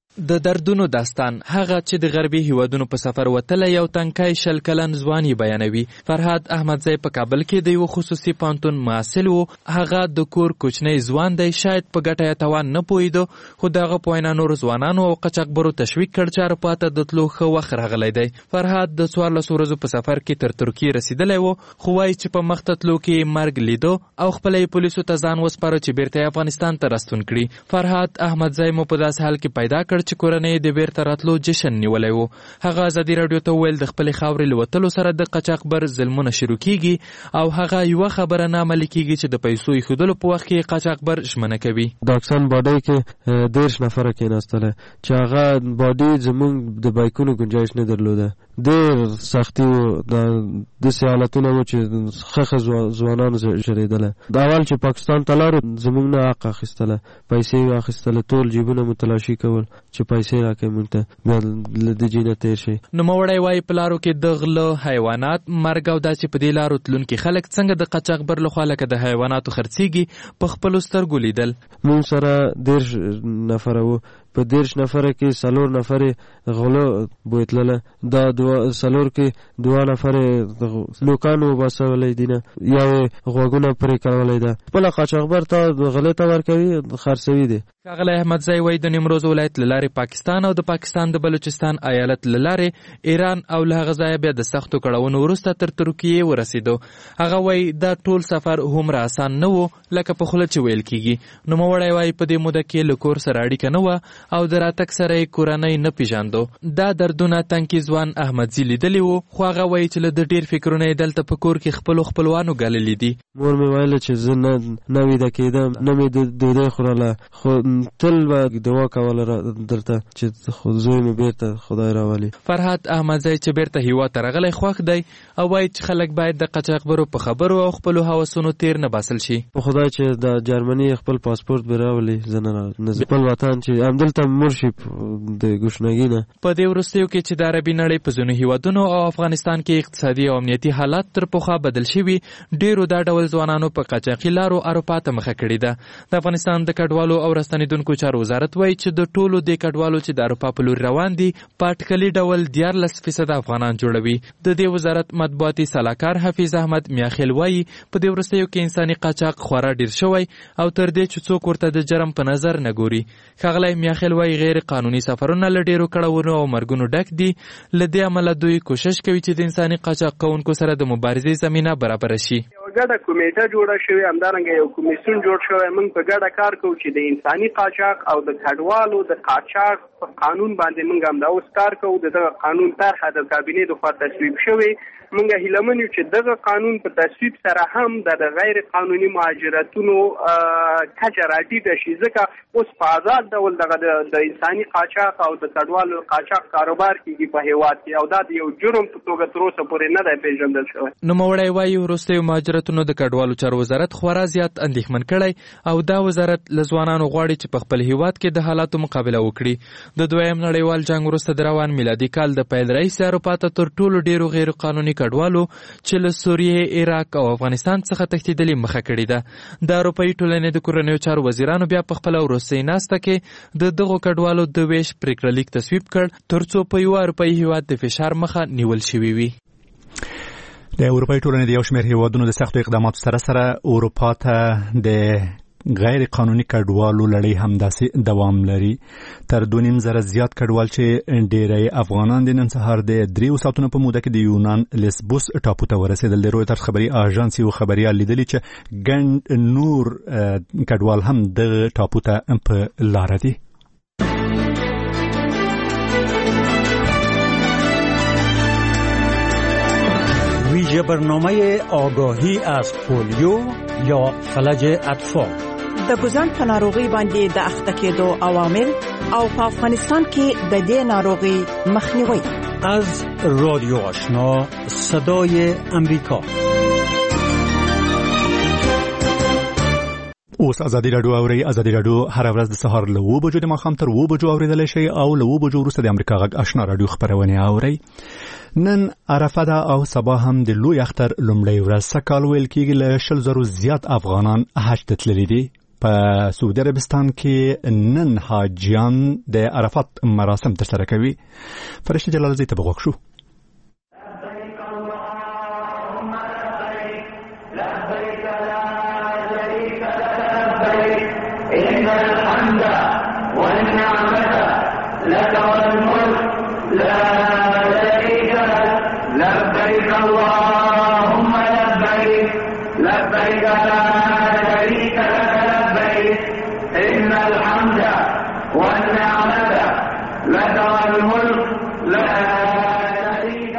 د دردونو داستان هغه چې د غربي هیوادونو په سفر وتلی یو تنکی شل کلن ځوان یې بیانوي. فرهاد احمدزی په کابل کې د یو خصوصي پوهنتون محصل و. هغه د کور کوچنی ځوان دی، شاید په ګټه یا تاوان نه پوهېده، خو د هغه په وینا نورو ځوانانو او قاچاقبرو تشویق کړ چې اروپا ته د تلو ښه وخت راغلی دی. فرهاد د څوارلسو ورځو په سفر کې تر ترکیې رسېدلی و، خو وایي چې په مخته تلو کې مرګ لیده او خپله یې پولیسو ته ځان وسپاره چې بیرته یې افغانستان ته راستون کړي. فرهاد احمدزی مو په داسې حال کې پیدا کړ چې کورنۍ د بیرته راتلو جشن نیولی و. هغه ازادي راډیو ته وویل د خپلې خاورې له وتلو سره د قاچاقبر ظلمونه شروع کیږي او هغه یوه خبره نه عملي کیږي چې د پیسو ایښودلو په وخت کې قاچاقبر ژمنه کوي. د اکسن باډۍ کې دېرش نفره کېناستله چې هغه باډۍ زموږ د بایکونو گنجایش نه درلوده. ډېر سختي و، داسې حالتونه و چې ښه ښه ځوانان ژړېدله. د اول چې پاکستان ته لاړو زموږ نه حق اخیستله، پیسې یې واخیستله، ټول جیبونه مو تلاشي کول چې پیسې راکړئ موږ ته بیا له دې جې نه تېر شئ. نوموړی وایي په لارو کې د غله، حیوانات، مرګ او داسې په دې لارو تلونکي خلک څنګه د قاچاقبر لخوا لکه د حیواناتو خرڅېږي په خپلو سترګو لیدل. موږ سره دېرش نفره وو، په دېرش نفره کې څلور نفرې غلو بوتلله، دا څلور کې دوه نفرې لوکان وباسولی دي نه، یا یې غوږونه پرې کولی ده. خپله قاچاقبر ته غلې ته ورکوي، خرڅوي دي. ښاغلی احمدزی وایي د نیمروز ولایت له لارې پاکستان او د پاکستان د بلوچستان ایالت له لارې ایران او له هغه ځایه بیا د سختو کړاوونو وروسته تر ترکیې ورسېدو. هغه وایي دا ټول سفر هومره اسان نه و لکه په خوله چې ویل کېږي. نوموړی وایي په دې موده کې له کور سره اړیکه نه وه او د راتګ سره یې کورنۍ نه پیژاندو. دا دردونه تنکي ځوان احمدزي لیدلی و، خو هغه وایي چې له د ډېر فکرونه یې دلته په کور کې خپلو خپلوانو ګاللي دي. مور مې ویله چې زه نه نه ویده کېدم، نه مې ډوډۍ خوړله، خو تل به دعا کوله درته چې زوی مې بیرته خدای راولي. فرهاد احمدزی چې بیرته هیواد ته راغلی خوښ دی او وایي چې خلک باید د قاچاقبرو په خبرو او خپلو هوسونو تیر نه باسل شي. په خدای چې د جرمني خپل پاسپورت به راولي، زه نه خپل وطن چې همدلته مړ شي د ګوشنګي نه. په دې وروستیو کې چې د عربي نړۍ په ځینو هیوادونو او افغانستان کې اقتصادي او امنیتي حالات تر پخوا بدل شوي، ډېرو دا ډول ځوانانو په قاچاقي لارو اروپا ته مخه کړې ده. د افغانستان د کډوالو او راستنېدونکو چارو وزارت وایي چې د ټولو دې کډوالو چې د اروپا په لور روان دي په اټکلي ډول دیارلس فیصده افغانان جوړوي. د دې وزارت مطبوعاتي سلاکار حفیظ احمد میاخیل وایي په دې وروستیو کې انساني قاچاق خورا ډیر شوی او تر دې چې څوک ورته د جرم په نظر نه ګوري. ښاغلی میاخیل وایي غیر قانوني سفرونه له ډیرو کړاوونو او مرګونو ډک دي. له دې امله دوی کوشش کوي چې د انساني قاچاق کوونکو سره د مبارزې زمینه برابره شي. ګډه کمیټه جوړه شوې، همدارنګه یو کمیسیون جوړ شوی. موږ په ګډه کار کوو چې د انساني قاچاق او د کډوالو د قاچاق په قانون باندې موږ هم دا اوس کار کوو. دغه قانون طرحه د کابینې لخوا تصویب شوې. موږ هیله من یو چې دغه قانون په تصویب سره هم د غیر قانوني مهاجرتونو کچه راټیټه شي، ځکه اوس په آزاد ډول دغه د انساني قاچاق او د کډوالو قاچاق کاروبار کیږي په هیواد کې، او دا د یو جرم په توګه تر اوسه پورې نه دی پیژندل شوی. نوموړی وایي وروستیو مهاجرتونو د کډوالو چارو وزارت خورا زیات اندېښمن کړی او دا وزارت له ځوانانو غواړي چې په خپل هیواد کې د حالاتو مقابله وکړي. د دویم نړیوال جنګ وروسته د روان میلادي کال د پیل راهیسې اروپا ته تر ټولو ډیرو غیر قانوني کډوالو چې له سوریې، عراق او افغانستان څخه تښتېدلي مخه کړې ده. د اروپایي ټولنې د کورنیو چارو وزیرانو بیا په خپله وروستۍ ناسته کې د دغو کډوالو د ویش پرېکړه لیک تصویب کړ تر څو په یوه اروپایي هیواد د فشار مخه نیول شوي وي. د اروپایي ټولنې د یو شمېر هیوادونو د سختو اقداماتو سره سره اروپا ته د غیر قانوني کډوالو لړۍ همداسې دوام لري. تر دوه نیم زره زیات کډوال چې ډېری افغانان د نن سهار د دریو ساعتونو په موده کې د یونان لیسبوس ټاپو ته ورسېدل. د رویټرز خبري اژانس یو خبریال لیدلی چې ګڼ نور کډوال هم د ټاپو ته په لاره دي. ویژه برنامه آگاهی از پولیو یا فلج اطفال. د ګوزن په ناروغي باندې د اخته کېدو عوامل او په افغانستان کې د دې ناروغي مخنیوي. از رادیو آشنا صدای امریکا. اوس ازادي راډیو اوري. ازادي راډیو هر ورځ د سهار له اوه بجو د ماښام تر اوه بجو اوریدلی شي او له اوه بجو وروسته د امریکا غږ آشنا راډیو خپرونې اوري. نن عرفه ده او سبا هم د لوی اختر لومړۍ ورځ. سږ کال ویل کېږي له شل زرو زیات افغانان حج ته تللي دي. په سعودي عربستان کې نن حاجیان د عرفات مراسم ترسره کوي. فرشته جلال زی ته بغوښ شو. إن الحمد والنعمة لك والملك لا شريك لك لبيك اللهم لبيك لبيك لا شريك لك لبيك إن الحمد والنعمة لك والملك لا شريك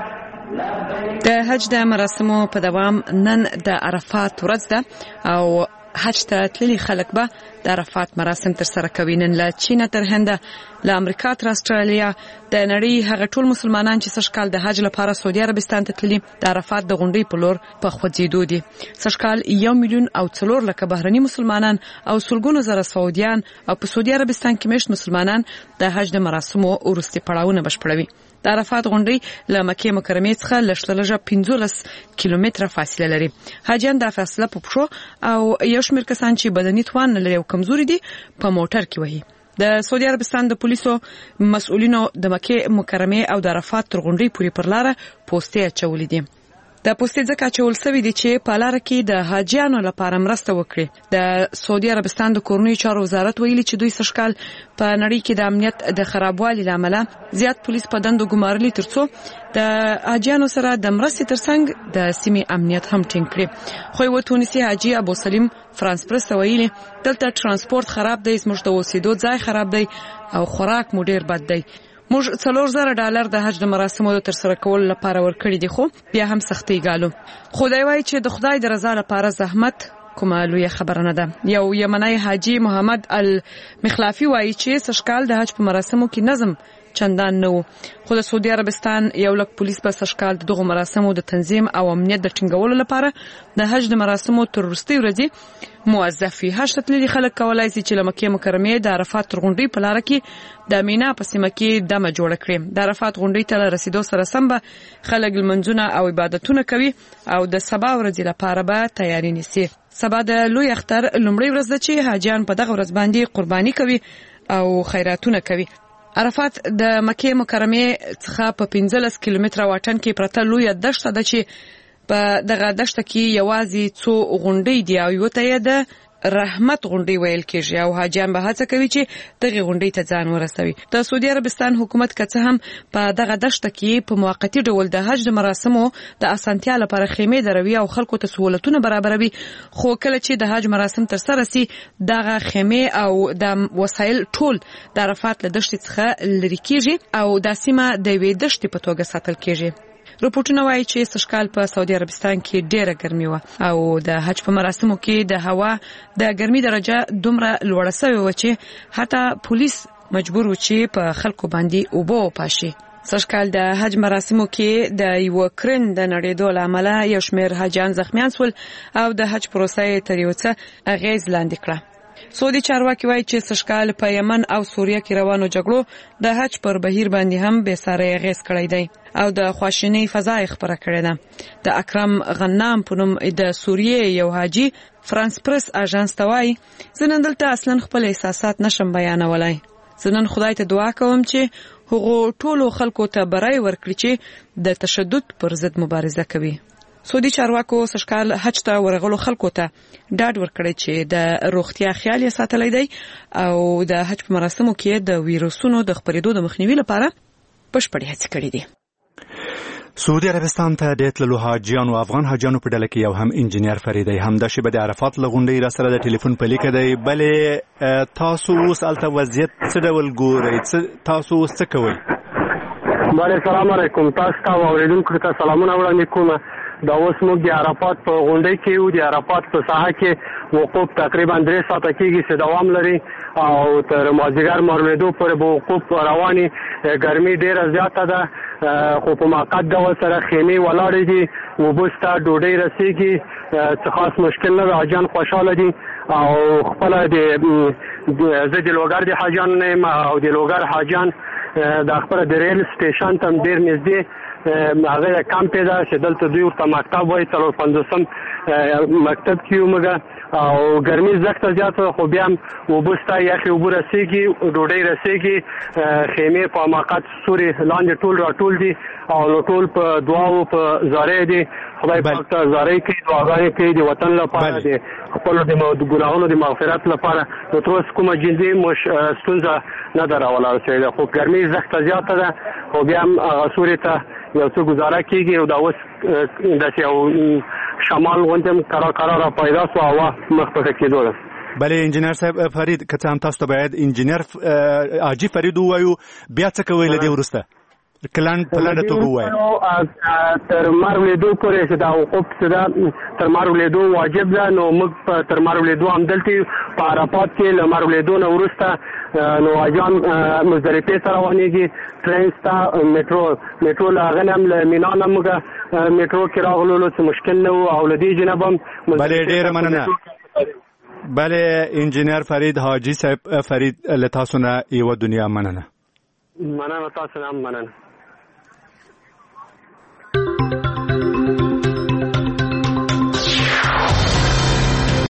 لك. د حج د مراسمو په دوام نن د عرفات ورځ ده او حج ته تللي خلک به د عرفات مراسم ترسره کوي. نن له چین تر هند، له امریکا تر استرالیا، د نړۍ هغه ټول مسلمانان چې سږ کال د حج لپاره سعودي عربستان ته تللي د عرفات د غونډۍ په لور په خوځېدو دي. سږ کال یو میلیون او څلور لکه بهرني مسلمانان او سلګونو زره سعودیان او په سعودي عربستان کې مېشت مسلمانان د حج د مراسمو وروستي پړاوونه بشپړوي. د عرفات غونډۍ له مکې مکرمې څخه لږ تر لږه پنځلس کیلومتره فاصله لري. حاجیان دا فاصله په پښو او یو شمېر کسان چې بدني توان نه لري او کمزوري دي په موټر کې وهي. د سعودي عربستان د پولیسو مسؤلینو د مکې مکرمې او د عرفات تر غونډۍ پورې پر لاره پوستې اچولې دي. د پوستې ځکه اچول سوي دي چې په لاره کې د حاجیانو لپاره مرسته وکړي. د سعودي عربستان د کورنیو چارو وزارت ویلي چې دوی سږ کال په نړۍ کې د امنیت د خرابوالي له امله زیات پولیس په دندو ګمارلي ترڅو د حاجیانو سره د مرستې ترڅنګ د سیمې امنیت هم ټینګ کړي. خو یو تونسي حاجي ابو سلیم فرانس پرس ویلي دلته ترانسپورت خراب دی، زموږ د اوسېدو ځای خراب دی او خوراک مو ډیر بد دی. موږ څلور زره ډالر د حج د مراسمو د ترسره کولو لپاره ورکړي دي، خو بیا هم سختي ګالو. خدای وایي چې د خدای د رضا لپاره زحمت کومه لویه خبره نه ده. یو یمنی حاجي محمد المخلافي وایي چې سږ کال د حج په مراسمو کې نظم چندان نه و، خو د سعودي عربستان یو لک پولیس په سږ کال د دغو مراسمو د تنظیم او امنیت د ټینګولو لپاره د حج د مراسمو تر وروستۍ ورځې موظف وي. حج ته تللي خلک کولی شي چې له مکې مکرمې د عرفات تر غونډۍ په لاره کې د مینا په سیمه کې دمه جوړه کړي. د عرفات غونډۍ ته له رسیدو سره سم به خلک لمونځونه او عبادتونه کوي او د سبا ورځې لپاره به تیاری نیسي. سبا د لوی اختر لومړۍ ورځ ده چې حاجیان په دغه ورځ باندې قرباني کوي او خیراتونه کوي. عرفات د مکې مکرمې څخه په پنځلس کیلومتره واټن کې پرته لویه دښته ده چې په دغه دښته کې یوازې څو غونډۍ دي او یو ته یې د رحمت غونډۍ ویل کېږي او حاجیان به هڅه کوي چې دغه غونډۍ ته ځان ورسوي. د سعودي عربستان حکومت که څه هم په دغه دښته کې په موقتي ډول د حج د مراسمو د اسانتیا لپاره خیمې دروي او خلکو ته سہولتونه برابروي، خو کله چې د حج مراسم ترسره سي دغه خیمې او د وسایل ټول د عرفات له دښتې څخه لرې کېږي او د سیمه د یوې دښتې په توګه ساتل کېږي. رپورټونه وایي چې سږ کال په سعودي عربستان کې ډېره ګرمي وه او د حج په مراسمو کې د هوا د ګرمي درجه دومره لوړه سوې وه چې حتی پولیس مجبور و چې په خلکو باندې اوبه وپاشي. سږ کال د حج مراسمو کې د یوه کرن د نړېدو له امله یو شمېر حاجیان زخمیان سول او د حج پروسه یې تر یو څه اغېز لاندې کړه. سعودي چارواکي وایي چې سږ کال په یمن او سوریه کې روانو جګړو د حج پر بهیر باندې هم بې ساری اغېز کړی دی او د خواشینۍ فضا یې خپره کړې ده. د اکرم غنام په نوم د سوریې یو حاجي فرانس پرس اژانس ته وایي زه نن دلته اصلا خپل احساسات نشم بیانولی. زه نن خدای ته دعا کوم چې هغو ټولو خلکو ته بری ورکړي چې د تشدد پر ضد مبارزه کوي. سعودي چارواکو سږ کال حج ته ورغلو خلکو ته ډاډ ورکړی چې د روغتیا خیال یې ساتلی دی او د حج په مراسمو کې د ویروسونو د خپرېدو د مخنیوي لپاره بشپړې هڅې کړې دي. سعودي عربستان ته د تللو حاجیانو افغان حاجیانو په ډله کې یو هم انجینیر فرید دی، همداسې به د عرفات له غونډۍ را سره د ټلیفون په لیکه دی. بلې تاسو اوس هلته وضعیت څه ډول ګورئ؟ تاسو اوس څه کوئ؟ بله سلام علیکم، تاسو ته او اورېدونکو ته سلامونه وړاندې کوم. دا اوس موږ د عرفات په غونډۍ کې یو. د عرفات په ساحه کې وقوف تقریبا درې ساعته کېږي چې دوام لري او تر مازدیګر مارمېدو پورې به وقوف رواني. ګرمي ډېره زیاته ده خو په موقت ډول سره خیمې ولاړې دي، اوبو شته، ډوډۍ رسېږي، څه خاص مشکل نه ده. حاجیان خوشحاله دي او خپله د زه د لوګر د حاجیانو نه یم او د لوګر حاجیان د خپله د ریل سټیشن ته هم ډېر نږدې هغه کم پیدا چې دلته دوی ورته مکتب وایي څلور پنځوسم مکتب کې یو موږ او ګرمي زخته زیاته خو بیا هم اوبه شته یخې اوبه رسېږي ډوډۍ رسېږي خیمې په حماقت سوري لاندې ټول راټول دي او نو ټول په دعاو په زارۍ دي خدای پاک ته زارۍ کوي دعاګانې کوي د وطن لپاره د خپلو د ګناهونو د مغفرت لپاره نو تر اوسه کومه جدي ستونزه نه ده راولاړه شوې ده خو ګرمي زخته زیاته ده خو بیا هم هغه سوري ته یو څه گزاره کېږي او دا اوس داسې یو شمال غوندې هم کرار کرار را پیدا سو هوا مخ په کېدو ده. بله انجینر صاحب فرید که څه هم تاسو ته باید انجینر حاجي فرید ووایو بیا څه کوئ له دې وروسته کلان په لنډه توګه ووایه. تر مر ولېدو پورې چې دا وقوف چې ده تر مر ولېدو واجب ده نو موږ تر مر ولېدو همدلته یو په عرفات کې له مر ولېدو نه وروسته نو حاجیان مزدلفې ته روانېږي ټرین شته میټرو میټرو له هغه نه هم له مینا نه موږ میټرو کې راغلو څه مشکل نه و او له دې جنبه هم بلې ډېره مننه. بله انجینر فرید حاجي صاحب فرید له تاسو نه یوه دنیا مننه. مننه تاسو نه هم مننه.